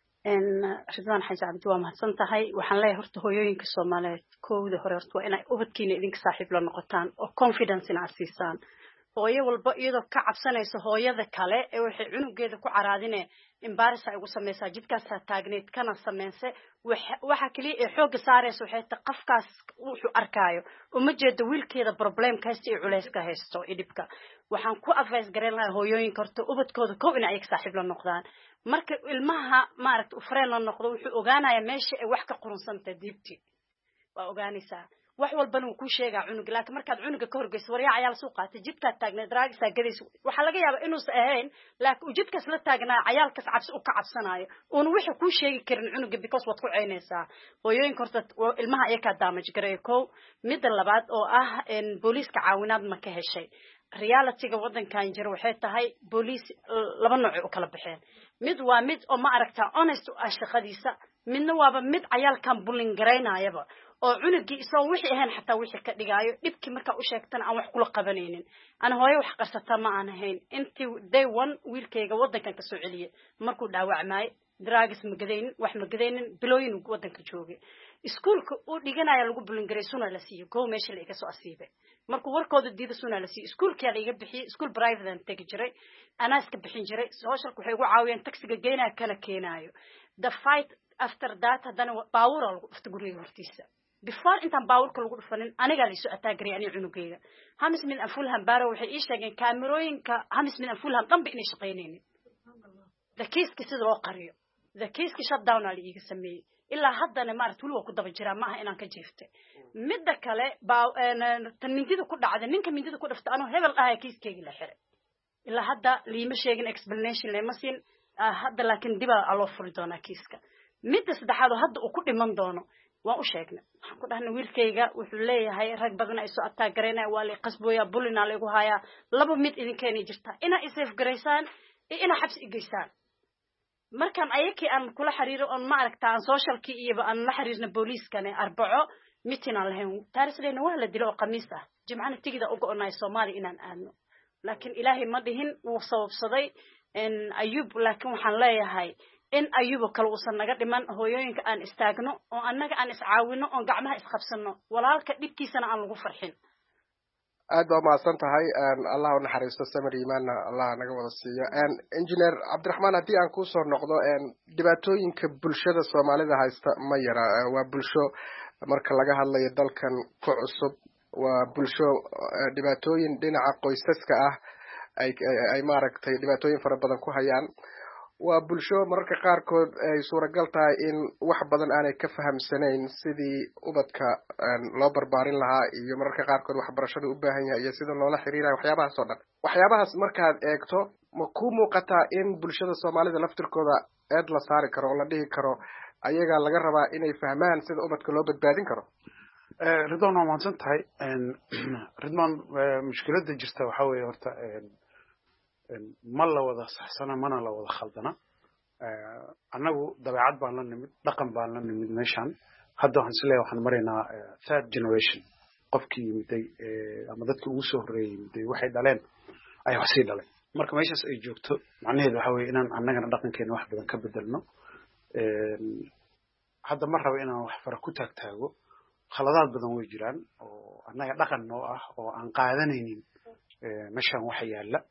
Ridwaan Xaji Cabdi waa mahadsan tahay waxaan leeyahay horta hooyooyinka Soomaaliyeed koowda hore horta waa inay ubadkiina idinka saaxiib la noqotaan oo confidence in aad siisaan hooyo walba iyadoo ka cabsanaysa hooyada kale ee waxay cunugeeda ku caraadinee embarrass ay ugu sameeysaa jidkaas taagneed kana sameeyse waxa kaliya ee xoog saarayso waxay qafkaas wuxuu arkaayo uma jeedo wiilkeeda problem ka haysto iyo culays ka haysto idibka waxaan ku advice gareyn lahaa hooyooyinka horta ubadkooda koow in ay saaxiib la noqdaan marka ilmaha maaragta u freen la noqdo wuxuu ogaanayaa meesha ay wax ka qurunsanta diibti waa ogaanaysaa wax walbana uu ku sheegaa cunuga laakiin markaad cunuga ka horgeyso waryaa ayaa la soo qaatay jidkaad taagneed raagisa gadayso waxa laga yaabaa inuusan ahayn laakiin uu jidkaas la taagnaa cayaalkaas cabsi u ka cabsanayo uuna wixii ku sheegi karin cunuga because waad ku ceynaysaa hooyooyinka horta ilmaha ayakaa damage gareeyo kow midda labaad oo ah booliiska caawinaad ma ka heshay realityga waddankan jira waxay tahay booliis laba nooc u kala baxeen mid waa mid oo ma aragtaa honest u ah shaqadiisa midna waaba mid cayaalkan bullying garaynayaba oo cunugii isoo wixii ahayn xataa wixii ka dhigaayo dhibkii markaa u sheegtana aan wax kula qabanaynin ana hooyo wax qarsata ma aan ahayn intii day one wiilkayga waddankan ka soo celiyay markuu dhaawacmaay drugs ma gadaynin wax ma gadaynin bilooyin waddanka joogay iskuulka uu dhiganaya lagu bulin garay suna la siiyay koo meesha la iga soo asiibay markuu warkooda diida suna la siiyay iskuulkii la iga bixiyay iskuul private aan tagi jiray anaa iska bixin jiray socialku waxay ugu caawiyeen taxiga geynaa kana keenaayo the fight after that hadana baawur lagu dhufta guriga hortiisa before intaan baawurka lagu dhufanin aniga la soo ataagrey ani cunugayga hamis min afulham baaro waxay ii sheegeen kaamirooyinka hamis min afulham dhanba inay shaqeynaynin the case sida loo qariyo the case shutdown la iiga sameeyay ilaa haddana maaragtay wali waa ku daba jiraa maaha inaan ka jeeftay midda kale tan mindida ku dhacday ninka mindida ku dhaftay anoo hebel ahay kiiskeygii la xiray ilaa hadda liima sheegin explanation lama siin hadda laakiin dib aa loo furi doonaa kiiska midda saddexaad oo hadda uu ku dhiman doono waan u sheegnay waxaan ku dhahnay wiilkayga wuxuu leeyahay rag badan ay soo attack gareynaya waa la qasbooyaa bullina la igu hayaa laba mid idinkeenay jirtaa inaa isafe garaysaan iyo inaa xabsi igeysaan markaan ayakii aan kula xiriiro on ma aragtaa aan socialkii iyo aan la xiriirna booliiskane arbaco mitinaan lahayn taarisleyna waa la dilo oo khamiis ah jimcana tigida u go-onaay soomaaliya inaan aadno laakiin ilaahay ma dhihin wuu sababsaday ayub laakiin waxaan leeyahay in ayubo kale uusan naga dhiman hooyooyinka aan istaagno oo annaga aan iscaawino oon gacmaha isqabsano walaalka dhibkiisana aan lagu farxin aad baa mahadsan tahay allah u naxariisto samir iimaanna allah naga wada siiyo engineer cabdiraxmaan haddii aan kusoo noqdo dhibaatooyinka bulshada soomaalida haysta ma yara waa bulsho marka laga hadlayo dalkan ku cusub waa bulsho dhibaatooyin dhinaca qoysaska ah ay maaragtay dhibaatooyin fara badan ku hayaan waa bulsho mararka qaarkood ay suuragal tahay in wax badan aanay ka fahamsanayn sidii ubadka loo barbaarin lahaa iyo mararka qaarkood waxbarashada u baahan yahay iyo sida loola xiriirayo waxyaabahaas oo dhan waxyaabahaas markaad eegto ma ku muuqataa in bulshada soomaalida laftirkooda eed la saari karo oo la dhihi karo ayagaa laga rabaa inay fahmaan sida ubadka loo badbaadin karo ridwan waa mahadsan tahay ridwan mushkiladda jirta waxaa weeye horta ma la wada saxsana mana la wada khaldana annagu dabeecad baan la nimid dhaqan baan la nimid meeshaan hadda waxaan isleeyahay waxaan maraynaa third generation qofkii yimiday ama dadkii ugu soo horreeyay yimiday waxay dhaleen ay wax sii dhaleen marka meeshaas ay joogto macnaheedu waxa weeye inaan annagana dhaqankeena wax badan ka bedelno hadda ma rabo inaan wax fara ku taagtaago khaladaad badan way jiraan oo annaga dhaqan noo ah oo aan qaadanaynin meeshaan waxa yaalla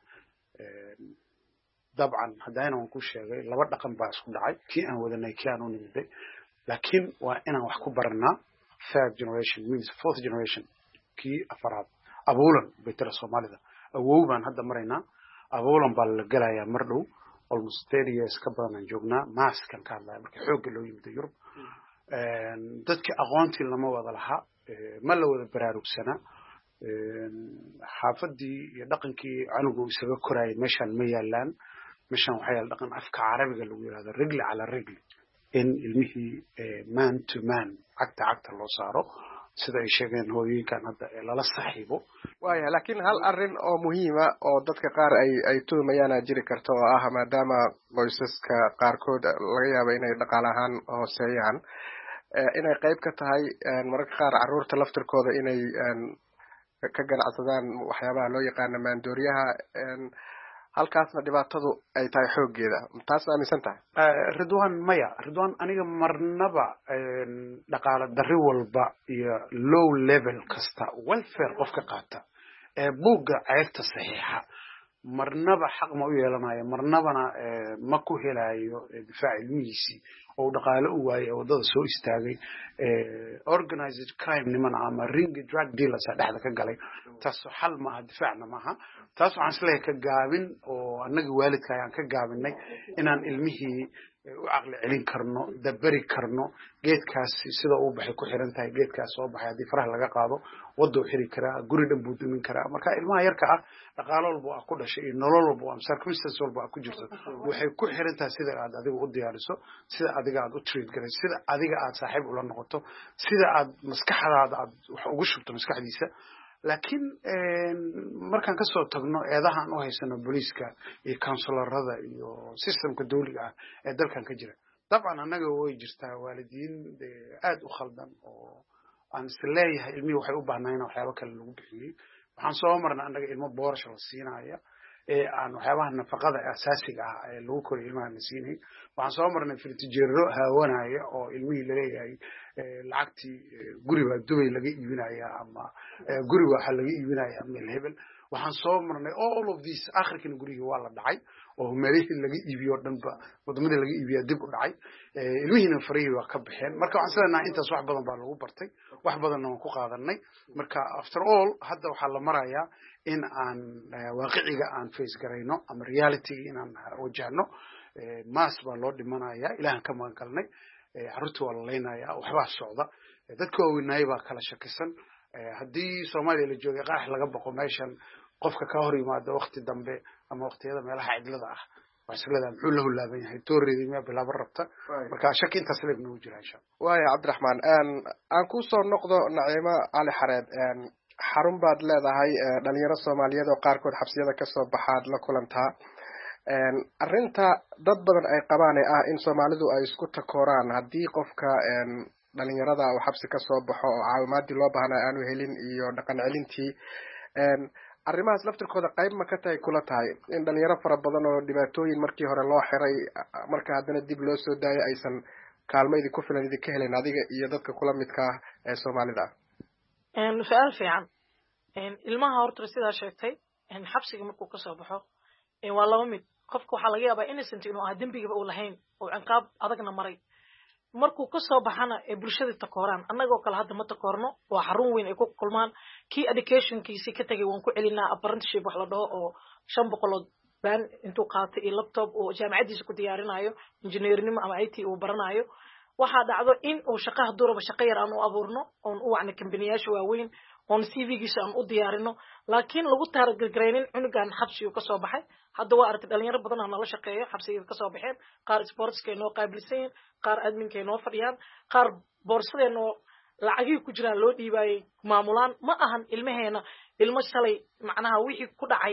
dabcan haddana waan ku sheegay laba dhaqan baa isku dhacay kii aan wadanay kii aan u nimiday laakiin waa inaan wax ku baranaa third generation means fourth generation kii afaraad abuulan bay tira soomaalida awow baan hadda maraynaa abuulan baa la gelayaa mar dhow almost 30 years ka badan aan joognaa maaskan ka hadlaya marka xoogga loo yimiday yurub dadkii aqoontii lama wada lahaa ma la wada baraarugsanaa xaafadii iyo dhaqankii canugu isaga korayay meeshaan ma yaalaan meeshaan waxaa yaala dhaqan afka carabiga lagu yidhahdo rigli cala rigli in ilmihii man to man cagta loo saaro sida ay sheegeen hooyooyinkan hadda lala saxiibo waaya laakiin hal arrin oo muhiima oo dadka qaar ay tuhmayaana jiri karta oo ah maadaama qoysaska qaarkood laga yaabo inay dhaqaale ahaan hooseeyaan inay qayb ka tahay mararka qaar carruurta laftirkooda inay ka ganacsadaan waxyaabaha loo yaqaano maandooriyaha halkaasna dhibaatadu ay tahay xooggeeda taas aaminsan tahay ridwan maya ridwan aniga marnaba dhaqaale darri walba iyo low level kasta welfare qofka qaata buugga ceyrta saxiixa marnaba xaq ma u yeelanayo marnabana ma ku helayo difaac ilmihiisii oo dhaqaale u waayay wadada soo istaagay organized crime niman ama ring drug dealers dhexda ka galay taas xal ma aha difaacna maaha taas waxaan isleeyahay ka gaabin oo annaga waalidka ayaan ka gaabinay inaan ilmihii u aqli celin karno dabari karno geedkaas sida uu baxay ku xiran tahay geedkaas soo baxay hadii faraha laga qaado wado xiri kara guri dhan buu dumin kara marka ilmaha yarka ah dhaqaale walba ku dhashay iyo nolol walba ama circumstances walba ku jirto waxay ku xiran tahay sida aad adigu u diyaariso sida adiga aad u treat garayso sida adiga aad saaxiib ula noqoto sida aad maskaxdaada aad wax ugu shubto maskaxdiisa laakiin markaan ka soo tagno eedahan u haysano booliiska iyo counselorada iyo systemka dawliga ah ee dalkan ka jira dabcan annaga way jirtaa waalidiin aad u khaldan oo aan isleeyahay ilmihii waxay u baahnayeen waxyaabo kale lagu bixiyey waxaan soo marnay annaga ilmo boorasha la siinaya aan waxyaabaha nafaqada asaasiga ah ee lagu koriyo ilmaha la siinay waxaan soo marnay firtijeero haawanaya oo ilmihii la leeyahay lacagtii guriga Dubai laga iibinaya ama guriga waxa laga iibinaya meel hebel waxaan soo marnay all of these akhirkii guriga waa la dhacay oo meelihii laga iibiyo dhanba wadamada laga iibiyo dib u dhacay ilmihiina farihi waa ka baxeen marka waxaan isleeyahay intaas wax badan baa lagu bartay wax badanna waan ku qaadanay marka after all hadda waxaa la marayaa in aan waaqiciga aan face garayno ama reality inaan wajahno maas baa loo dhimanaya ilaahan ka magan galnay carruurta waa la leynayaa waxbaa socda dadka waaweynaaye baa kala shakisan haddii Soomaaliya la joogay qarax laga baqo meeshan qofka ka hor yimaado waqti dambe ama waqtiyada meelaha cidlada ah wasalada muxuu la hulaaban yahay tooreedii ma bilaab rabta marka shaki intaas leeb noo jira insha waaya Cabdiraxmaan aan ku soo noqdo Naciima Ali Xareed xarun baad leedahay dhalinyaro Soomaaliyeed oo qaarkood xabsiyada ka soo baxaad la kulantaa arrinta dad badan ay qabaan ah in Soomaalidu ay isku takooraan haddii qofka dhalinyarada uu xabsi ka soo baxo oo caawimaadii loo baahnaa aanu helin iyo dhaqan celintii arrimahaas laftirkooda qayb ma ka tahay kula tahay in dhalinyaro fara badan oo dhibaatooyin markii hore loo xiray marka haddana dib loo soo daayay aysan kaalmo idinku filan idinka helin adiga iyo dadka kula midka ah ee Soomaalida su'aal fiican ilmaha horta sidaa sheegtay xabsiga markuu ka soo baxo waa laba mid qofka waxaa laga yaabaa innocent inuu ah dembigaba uu lahayn oo ciqaab adagna maray markuu ka soo baxana ee bulshada takooraan annagoo kale hadda ma takoorno waa xarun weyn ay ku kulmaan kii educationkiisii ka tagay waan ku celinaa apprenticeship wax la dhaho oo 500 baan intuu qaatay iyo laptop oo jaamacadiisa ku diyaarinayo engineernimo ama IT uu baranayo waxaa dhacdo in uu shaqaha duraba shaqo yar aan u abuurno oon u wacna kambaniyasha waaweyn oon CV-giisa aan u diyaarino laakiin lagu taargargareynin cunugan xabsigu ka soo baxay hadda waa aragtay dhalinyaro badan oo nala shaqeeyo xabsiga ka soo baxeen qaar sportska noo qaabilsan qaar adminka noo fadhiyaan qaar boorsadeena lacagii ku jiraan loo dhiibaayay maamulaan ma ahan ilmaheena ilmo shalay macnaha wixii ku dhacay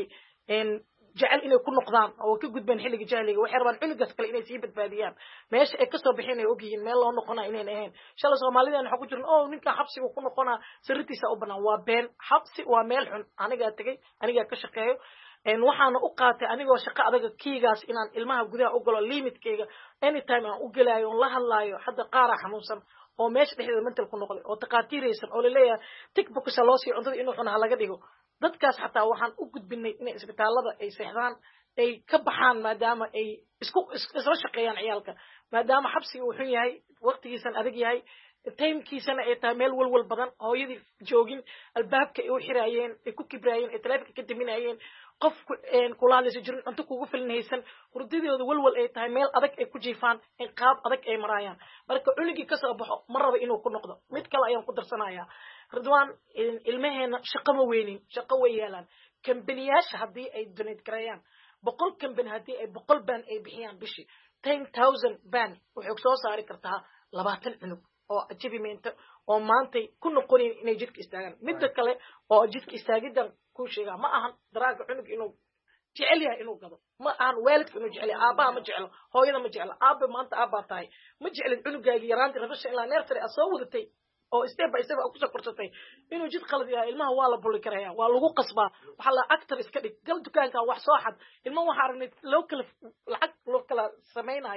jecel inay ku noqdaan oo ka gudbaan xilliga jahliga waxay rabaan cunugaas kale inay sii badbaadiyaan meesha ay ka soo baxeen ay ogyihiin meel loo noqonaa inay ahayn shalay Soomaalida waxa ku jiraan oo ninka xabsiga ku noqonaa sirriisa u banaan waa been xabsi waa meel xun aniga tagay aniga ka shaqeeyo waxaana u qaatay anigoo shaqo adag kiigaas inaan ilmaha gudaha u galo limitkeyga anytime aan u galaayo la hadlaayo hadda qaara xanuunsan oo meesha dhexdeeda mental ku noqday oo taqaatiiraysan oo la leeyahay tiktok loo sii cuntada inuu cunaha laga dhigo dadkaas xataa waxaan u gudbinay in isbitaalada ay seexdaan ay ka baxaan maadaama ay isla shaqeeyaan ciyaalka maadaama xabsiga uu xun yahay waqtigiisan adag yahay timekiisana ay tahay meel walwal badan hooyadii joogin albaabka ay u xiraayeen ay ku kibraayeen ay taleefanka ka daminayeen qof kulaaleysa jirin cunto kugu filinaysan hurdadooda walwal ay tahay meel adag ay ku jiifaan in qaab adag ay marayaan marka cunugii ka soo baxo ma raba inuu ku noqdo mid kale ayaan ku darsanayaa Ridwaan ilmaheena shaqo ma weynin shaqo way yeelaan kambaniyaasha haddii ay donate gareeyaan 100 kambani haddii ay 100 baan ay bixiyaan bishii 10000 baan waxay soo saari kartaa 20 cunug oo achievement oo maantay ku noqoneen inay jidka istaagaan midda kale oo jidka istaagidan ku sheega ma ahan daraaga cunug inuu jecel yahay inuu gado ma ahan waalidku inuu jecel yahay aabbaha ma jecelo hooyada ma jecelo aabba maanta aabba tahay ma jecelin cunugaaga yaraantii rabasha ilaa neertare soo wadatay oo step by step ku soo korsatay inuu jid qalad yahay ilmaha waa la buli karaya waa lagu qasbaa waxa la actor iska dhig gal dukaanka wax soo xad ilmaha waxa aragnay loo kala lacag loo kala sameeynayo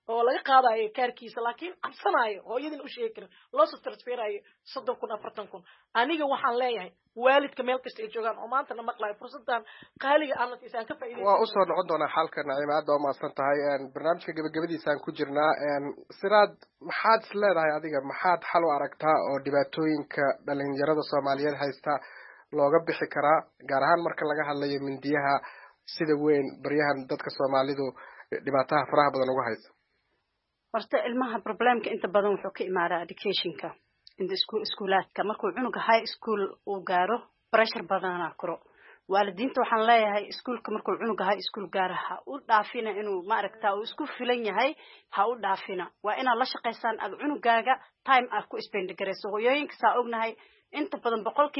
oo laga qaadayo kaarkiisa laakiin cabsanayo hooyadin u sheegi karin loo soo transferayo 30,000 40,000 aniga waxaan leeyahay waalidka meel kasta ay joogaan oo maanta na maqlayo fursadan qaaliga aan isaan ka faa'iideysan waa u soo noqon doonaa xalka Naciima aad baa umahadsan tahay barnaamijka gabagabadiisaan ku jirnaa Siraad maxaad isleedahay adiga maxaad xal u aragtaa oo dhibaatooyinka dhalinyarada Soomaaliyeed haysta looga bixi karaa gaar ahaan marka laga hadlayo mindiyaha sida weyn baryahan dadka Soomaalidu dhibaataha faraha badan uga haysta horta ilmaha problemka inta badan wuxuu ka imaadaa educationka in the schoolaadka markuu cunuga high school uu gaaro pressure badanaa koro waalidiinta waxaan leeyahay iskuulka markuu cunuga high school gaaro ha u dhaafina inuu maaragtaa uu isku filan yahay ha u dhaafina waa inaad la shaqaysaan ad cunugaaga time aad ku spend garayso hooyooyinka saa ognahay inta badan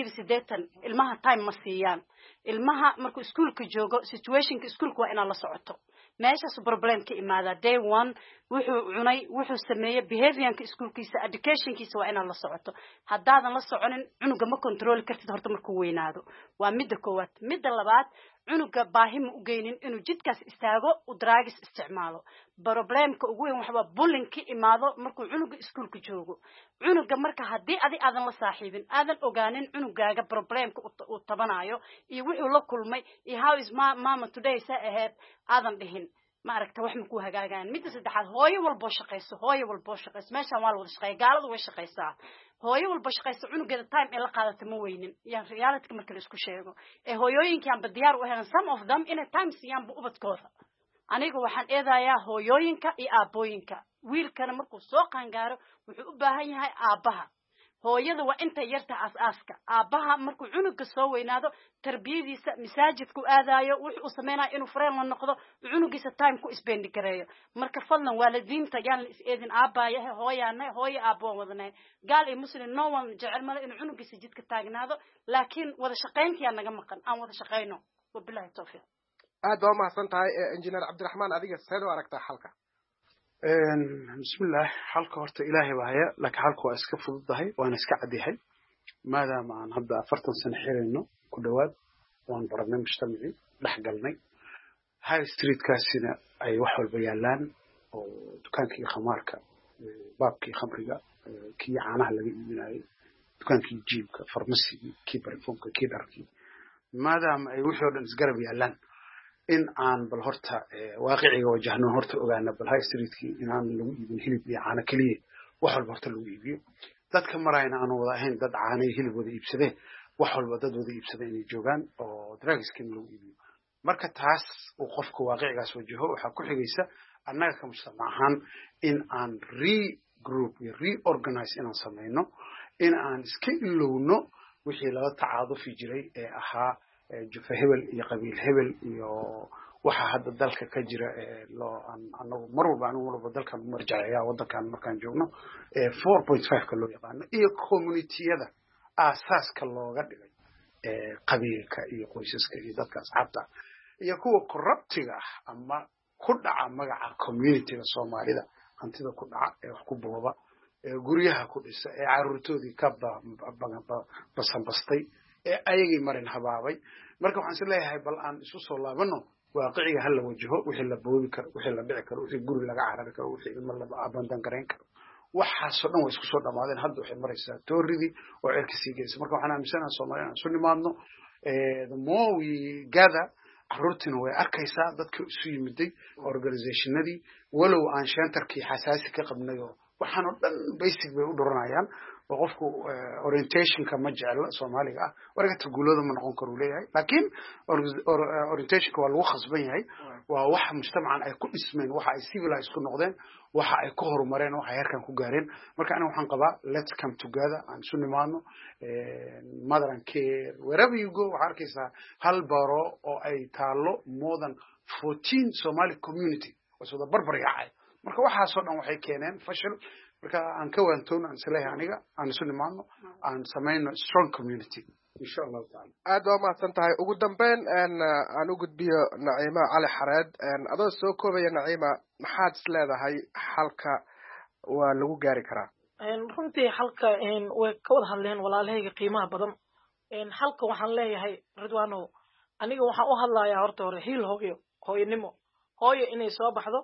80% ilmaha time ma siiyaan ilmaha markuu iskuulka joogo situationka iskuulka waa inaad la socoto meeshaas problem ka imaada day 1 wuxuu cunay wuxuu sameeyay behaviorka iskuulkiisa educationkiisa waa inaad la socoto haddaadan la soconin cunuga ma control kartid horta markuu weynaado waa midda koowaad midda labaad cunuga baahi ma u geynin inuu jidkaas istaago u drugs isticmaalo problemka ugu weyn waxa bullying ka imaado markuu cunuga iskuulka joogo cunuga marka hadii aadan la saaxiibin aadan ogaanin cunugaaga problemka uu tabanayo iyo wuxuu la kulmay iyo how is mama today say ahead aadan dhihin ma aragta wax ma ku hagaagaan midda saddexaad hooyo walbo shaqeyso meesha waa wada shaqeey gaaladu way shaqeysaa hooyo walba shaqeyso cunugeeda time ee la qaadato ma weynin yaa reality marka la isku sheego ee hooyooyinka aan diyaar u helan some of them in a time siiyaan ubadkooda aniga waxaan eedayaa hooyooyinka iyo aabooyinka wiilkana markuu soo qaangaaro wuxuu u baahan yahay aabaha hooyada waa inta yarta asaaska aabaha markuu cunuga soo weynaado tarbiyadiisa masaajidku aadayo wuxuu sameeynaa inuu fareen la noqdo cunugiisa time ku spend gareeyo marka fadlan waalidiinta yaan is eedin aabayaha hooyana hooyo aabo wadnay gaal iyo muslim no one jecel male inuu cunugiisa jidka taagnaado laakiin wada shaqeyntiya naga maqan aan wada shaqeyno wabillahi tawfiiq aad baa umahadsan tahay engineer Cabdiraxmaan adiga sidoo aragtaa xalka bismillah xalka horta ilaahay baa haya laakiin xalku waa iska fududahay waana iska cadyahay maadaama aan hadda 40 sano xirayno ku dhawaad waan baranay mujtamaci dhex galnay high street kaasina ay wax walba yaalaan oo dukaankii khamaarka baabkii khamriga kii caanaha laga iibinayo dukaankii jiibka farmasigii kii barfuumka kii dharkii maadaama ay wixii oo dhan isgarab yaalaan in aan bal horta waaqiciga wajahno horta ogaana bal high streetkii in aan lagu iibin hilib iyo caano kaliya wax walba horta lagu iibiyo dadka marayna aan wada ahayn dad caano iyo hilib wada iibsadeen wax walba dad wada iibsadeen inay joogaan oo drugskin lagu iibiyo marka taas uu qofka waaqicigaas wajaho waxa ku xigaysa annaga ka mujtamac ahaan in aan regroup iyo reorganize inaan samayno in aan iska ilowno wixii laga tacaadufi jiray ee ahaa jufa hebel iyo qabiil hebel iyo waxa hadda dalka ka jira loo anagu mar walba dalkan marjacaya wadankan markaan joogno 4.5 ka loo yaqaano iyo community-yada aasaaska looga dhigay qabiilka iyo qoysaska iyo dadka asxaabta iyo kuwa corruptiga ama ku dhaca magaca community-ga Soomaalida hantida ku dhaca ee wax ku booba guryaha ku dhisa ee caruurtoodii ka basanbastay ee ayagii marin habaabay marka waxaan is leeyahay bal aan isu soo laabano waaqiciga hal la wajaho wixii la boobi karo wixii la dhici karo wixii guri laga carari karo wixii ilmo la abandan gareyn karo waxaasoo dhan way isku soo dhamaadeen hadda waxay maraysaa tooridii oo cirka sii geysa marka waxaan aaminsanahay Soomaaliya aan isu nimaadno the more we gather caruurtina way arkaysaa dadka isu yimiday organizationadii walow aan shantarkii xasaasi ka qabnayo waxaan oo dhan basic bay u dhuranayaan oo qofku orientationka ma jecla Soomaaliga ah waragta guulada ma noqon karo leeyahay laakiin orientationka waa lagu khasban yahay waa wax mujtamacan ay ku dhismeen waxa ay civilized ku noqdeen waxa ay ku horumareen waxa heerkan ku gaareen marka aniga waxaan qabaa let's come together aan isu nimaadno mother and care wherever you go waxa arkaysaa hal baro oo ay taalo more than 14 Somali community oo soo barbar yaacay marka waxaasoo dhan waxay keeneen fashil marka aan ka waantoon aan isleeyahay aniga aan isu nimaadno aan samayno strong community insha Allah ta'ala aad waa mahadsan tahay ugu dambeyn aan u gudbiyo Naciima Cali Xareed adoo soo koobaya Naciima maxaad isleedahay xalka waa lagu gaari karaa runtii xalka way ka wada hadleen walaalahayga qiimaha badan xalka waxaan leeyahay Ridwaano aniga waxaan u hadlayaa horta hore hiil hooyo hooyanimo hooyo inay soo baxdo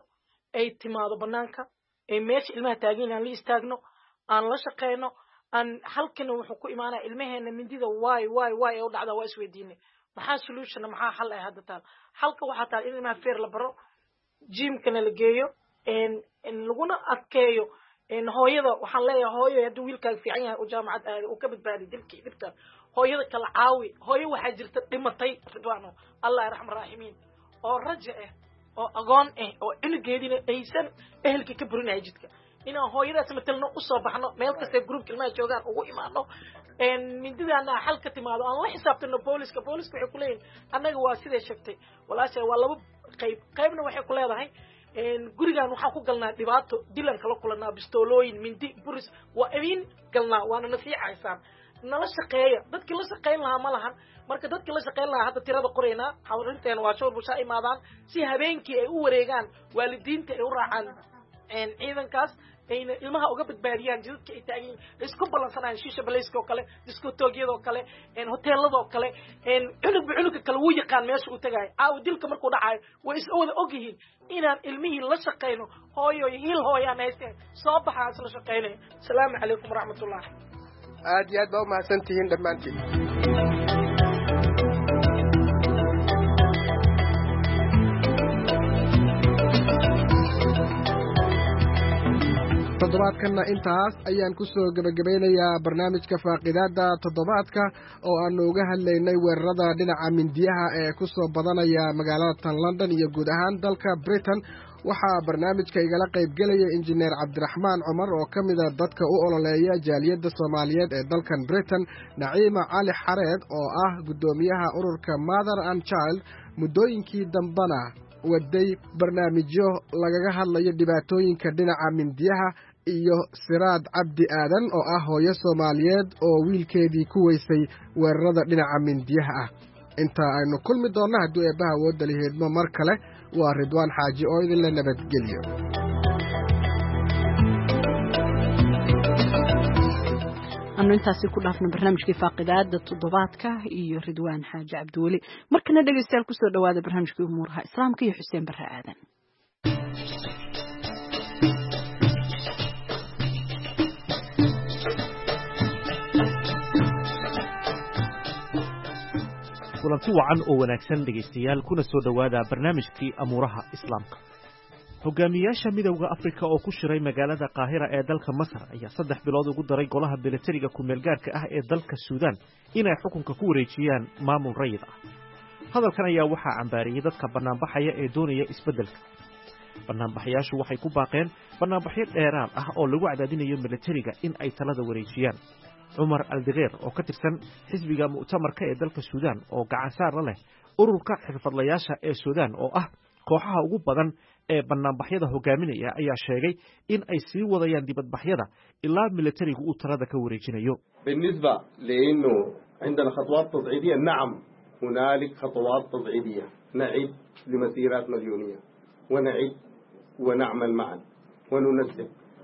ay timaado banaanka ay meesha ilmaha taagan aan la istaagno aan la shaqeyno aan halkana wuxuu ku imaanaa ilmaheena mindida why ee u dhacda waa isweydiinay maxaa solution maxaa xal ah hadda taal halka waxaa taal in ilmaha feer la baro jimkana la geeyo in laguna adkeeyo hooyada waxaan leeyahay hooyo hadduu wiilkaaga fiican yahay oo jaamacad aado uu ka badbaadi dilkii dhibta hooyada kala caawi hooyo waxaa jirta dhimatay ridwaano allah yarxam raaximiin oo raja ah oo agoon ah oo cunugeedina aysan ehelka ka burinaya jidka inaan hooyadaas matalno u soo baxno meel kasta groupka ilmaha joogaan ugu imaano mindidana xal ka timaado aan la xisaabtano booliska waxay ku leeyihiin annaga waa sidee sheegtay walaashay waa laba qaybna waxay ku leedahay gurigan waxaan ku galnaa dhibaato dilan kala kulanaa bistoolooyin mindi buris waa idin galnaa waana nasiixaysaan nala shaqeeya dadkii la shaqeyn lahaa ma lahan marka dadkii la shaqeyn lahaa hadda tirada qoraynaa xawrinteena waa showr bushaa imaadaan si habeenkii ay u wareegaan waalidiinta ay u raacaan ciidankaas ayna ilmaha uga badbaadiyaan jidadka ay taagan isku balansanayaan shisha balayska oo kale diskotoogyada oo kale hoteelada oo kale cunugga kale wuu yaqaan meesha uu tagayo caawa dilka markuu dhacayo way is wada ogyihiin inaan ilmihii la shaqeyno hooyo hil hooyaan haysteen soo baxaan isla shaqeynay asalaamu calaykum waraxmatullah aad iyo aad baa u mahadsantihiin dhammaantiin toddobaadkanna intaas ayaan ku soo gebagabeynayaa barnaamijka faaqidaadda toddobaadka oo aanu uga hadlaynay weerarada dhinaca mindiyaha ee ku soo badanaya magaalada tan london iyo guud ahaan dalka britain waxaa barnaamijka igala qaybgelaya injineer cabdiraxmaan cumar oo ka mida dadka u ololeeya jaaliyadda soomaaliyeed ee dalkan britain naciima cali xareed oo ah guddoomiyaha ururka mother and child muddooyinkii dambena waday barnaamijyo lagaga hadlayo dhibaatooyinka dhinaca mindiyaha iyo siraad cabdi aadan oo ah hooyo soomaaliyeed oo wiilkeedii ku weysay weerarada dhinaca mindiyaha ah inta aynu kulmi doonno hadduu eebbaha awoodda liheedmo mar kale waa ridwaan xaaji oo idinla nabadgelyo anu intaasi ku dhaafna barnaamijkii faaqidaada toddobaadka iyo ridwaan xaaji cabdiweli markana dhegeystayaal kusoo dhawaada barnaamijkii umuuraha islaamka iyo xuseen barre aadan kulanti wacan oo wanaagsan dhegaystayaal kuna soo dhowaada barnaamijkii amuuraha islaamka hogaamiyaasha midowda afrika oo ku shiray magaalada qaahira ee dalka masar ayaa 3 bilood ugu daray golaha militariga ku-meelgaarka ah ee dalka suudaan inay xukunka ku wareejiyaan maamul rayid ah hadalkan ayaa waxaa cambaariyey dadka bannaanbaxaya ee doonaya isbeddelka bannaanbaxayaashu waxay ku baaqeen bannaanbaxyo dheeraad ah oo lagu cadaadinayo militariga in ay talada wareejiyaan cumar aldigeer oo ka tirsan xisbiga mu'tamarka ee dalka suudaan oo gacan saar la leh ururka xirfadlayaasha ee suudaan oo ah kooxaha ugu badan ee bannaanbaxyada hogaaminaya ayaa sheegay in ay sii wadayaan dibadbaxyada ilaa militarigu uu talada ka wareejinayo بالنسبة لأنه عندنا خطوات تصعيدية نعم هنالك خطوات تصعيدية نعد لمسيرات مليونية ونعد ونعمل معا وننسق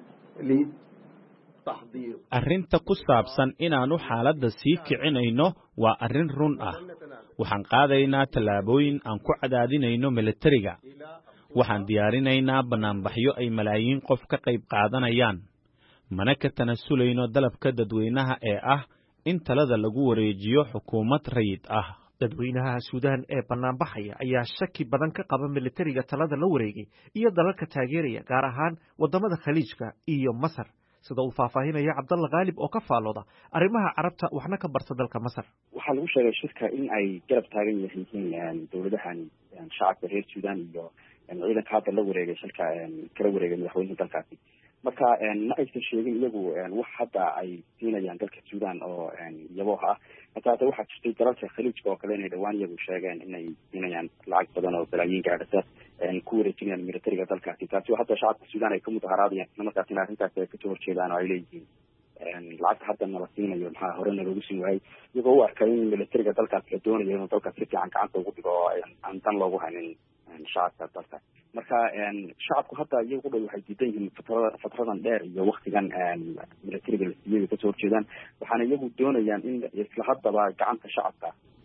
لتحضير arrinta ku saabsan inaanu xaaladda sii kicinayno waa arrin run ah waxaan qaadaynaa tallaabooyin aan ku cadaadinayno militariga waxaan diyaarinaynaa bannaanbaxyo ay malaayiin qof ka qayb qaadanayaan mana ka tanasulayno dalabka dadweynaha ee ah in talada lagu wareejiyo xukuumad rayid ah dadweynaha suudaan ee bannaanbaxaya ayaa shaki badan ka qaba militariga talada la wareegay iyo dalalka taageeraya gaar ahaan waddamada khaliijka iyo masar sida uu faahfaahinaya cabdalla khaalib oo ka faallooda arrimaha carabta waxna ka barta dalka masar waxaa lagu sheegay shirka in ay garab taagan yihiin dowladahan shacabka reer suudaan iyo ciidanka hadda la wareegay shilka kala wareegay madaxweynaha dalkaasi marka ma aysan sheegin iyagu wax hadda ay siinayaan dalka suudaan oo iyagoo ah marka hadda waxaa jirtay dalalka khaliijka oo kale inay dhawaan iyagu sheegeen inay siinayaan lacag badan oo balaayiin gaadhasa ku wareejinayaan militariga dalkaasi taasi oo hadda shacabka suudaan ay ka mudaharaadayaan isla markaasina arrintaasi ay kasoo horjeedaan oo ay leeyihiin lacagta hadda nala siinayo maxaa horena loogu siin waayey iyagoo u arkay in militariga dalkaas la doonayo inuu dalkaas si fiican gacanta ugu dhigo oo aan dan loogu haynin shacabka dalka marka shacabku hadda iyagu dhow waxay diidan yihiin fatradan dheer iyo waktigan militariga la siiyay kasoo horjeedaan waxaana iyagu doonayaan in isla haddaba gacanta shacabka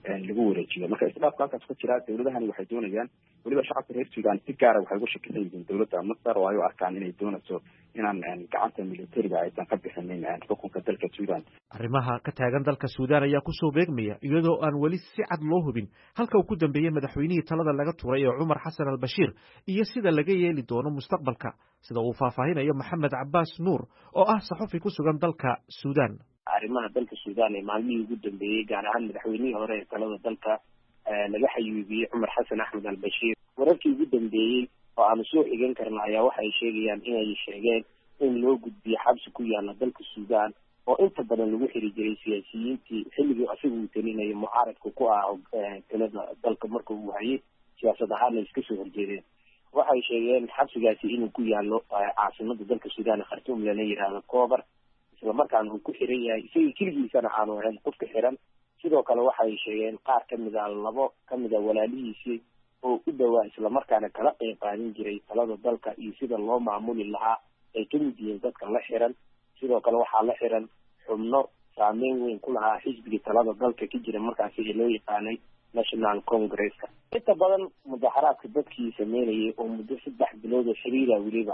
lagu wareejiyo marka isdhaafka halkaas ku jira dawladahani waxay doonayaan weliba shacabka reer sudan si gaara waxay ugu shakisan yihiin dawladda masar oo ay u arkaan inay doonayso inaan gacanta militariga aysan ka bixinin xukunka dalka sudan arrimaha ka taagan dalka sudan ayaa kusoo beegmaya iyadoo aan weli si cad loo hubin halka uu ku dambeeyey madaxweynihii talada laga tuuray ee cumar xasan al-bashiir iyo sida laga yeeli doono mustaqbalka sida uu faahfaahinayo maxamed cabaas nuur oo ah saxufi ku sugan dalka sudan arrimaha dalka sudan ee maalmihii ugu dambeeyey gaar ahaan madaxweynihii hore ee talada dalka laga xayuubiyey cumar xasan axmed al-bashiir wararkii ugu dambeeyey oo aanu soo xigan karna ayaa waxay sheegayaan inay sheegeen in loo gudbiyo xabsi ku yaala dalka sudan oo inta badan lagu xiri jiray siyaasiyiintii xilligii isaga uu talinayo mucaaradka ku ah talada dalka marka uu hayay siyaasad ahaana iska soo horjeedeen waxay sheegeen xabsigaasi inuu ku yaalo caasimada dalka sudan khartoum lana yidhaahdo kobar isla markaana uu ku xiran yahay isagii keligiisana aanu ahayn qofka xiran sidoo kale waxay sheegeen qaar labo kamida walaalihiisii oo u dhowaa isla markaana kala qeyb qaadan jiray talada dalka iyo sida loo maamuli lahaa ay kamid yihiin dadka la xiran sidoo kale waxaa la xiran xubno saameyn weyn ku lahaa xisbigii talada dalka ka jira markaasi ee loo yaqaanay national congresska inta badan mudaaharaadka dadkii sameynayay oo muddo 3 bilood oo xiriira weliba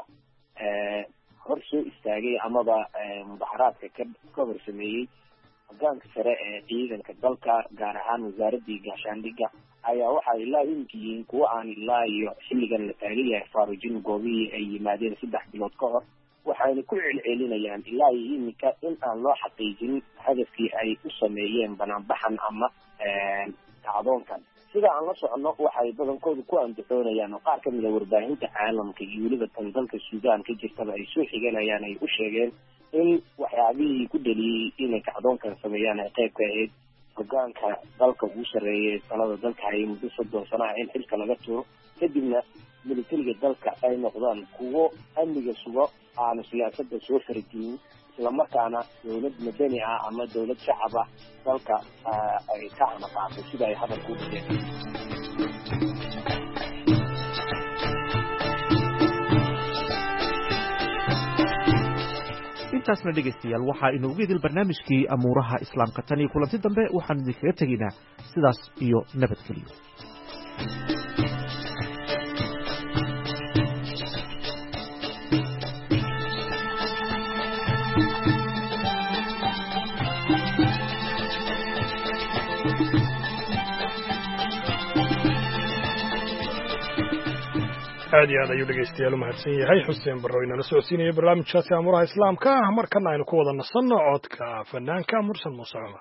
hor soo istaagay amaba mudaaharaadka ka hor sameeyey hogaanka sare ee ciidanka dalka gaar ahaan wasaaradii gaashaandhigga ayaa waxay ilaa iminka yihiin kuwa aan ilaa iyo xilligan la taagan yahay faarujin goobihii ay yimaadeen 3 bilood ka hor waxayna ku celcelinayaan ilaa iyo iminka in aan loo xaqiijin hadafkii ay u sameeyeen banaanbaxan ama kacdoonkan sida aan la socono waxay badankoodu ku andacoonayaan oo qaar kamida warbaahinta caalamka iyo weliba tan dalka sudan ka jirtaba ay soo xiganayaan ay u sheegeen in waxyaabihii ku dhaliyey inay kacdoonkan sameeyaan ay qayb ka ahayd hogaanka dalka ugu sarreeyay talada dalka hayay muddo 30 sano ah in xilka laga tuuro kadibna militariga dalka ay noqdaan kuwo amniga sugo aan siyaasadda soo fargelin isla markaana dawlad madani ah ama dawlad shacab ah dalka ay ka amaqaato sida ay hadalku u dhigeen intaasna dhegaystayaal waxaa inoogu idil barnaamijkii amuuraha islaamka tan iyo kulanti dambe waxaanu idinkaga tegaynaa sidaas iyo nabadgelyo aad iyo aad ayuu dhegaystayaal u mahadsan yahay xuseen barro inala socodsiinaya barnaamijkaasi amuuraha islaamka markana aynu ku wada nasanno codka fanaanka mursal muuse cumar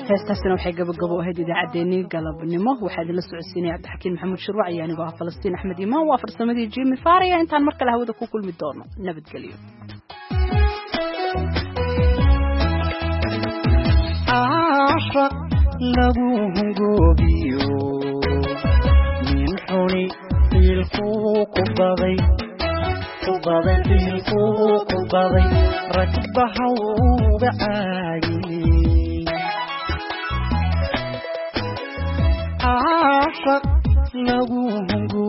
heestaasina waxay gabagabo ahayd idaacaddeenii galabnimo waxaa idinla socodsiinaya cabdixakiin maxamuud shirwac iyo anigoo ah falastiin axmed imaan waa farsamadii jimi faariya intaan mar kale hawada ku kulmi doono nabadgelyo عاشق lagu hungoobiyo min xuni ilkuu ku baday ragbaha uga caagiyey caashaq lagu hungo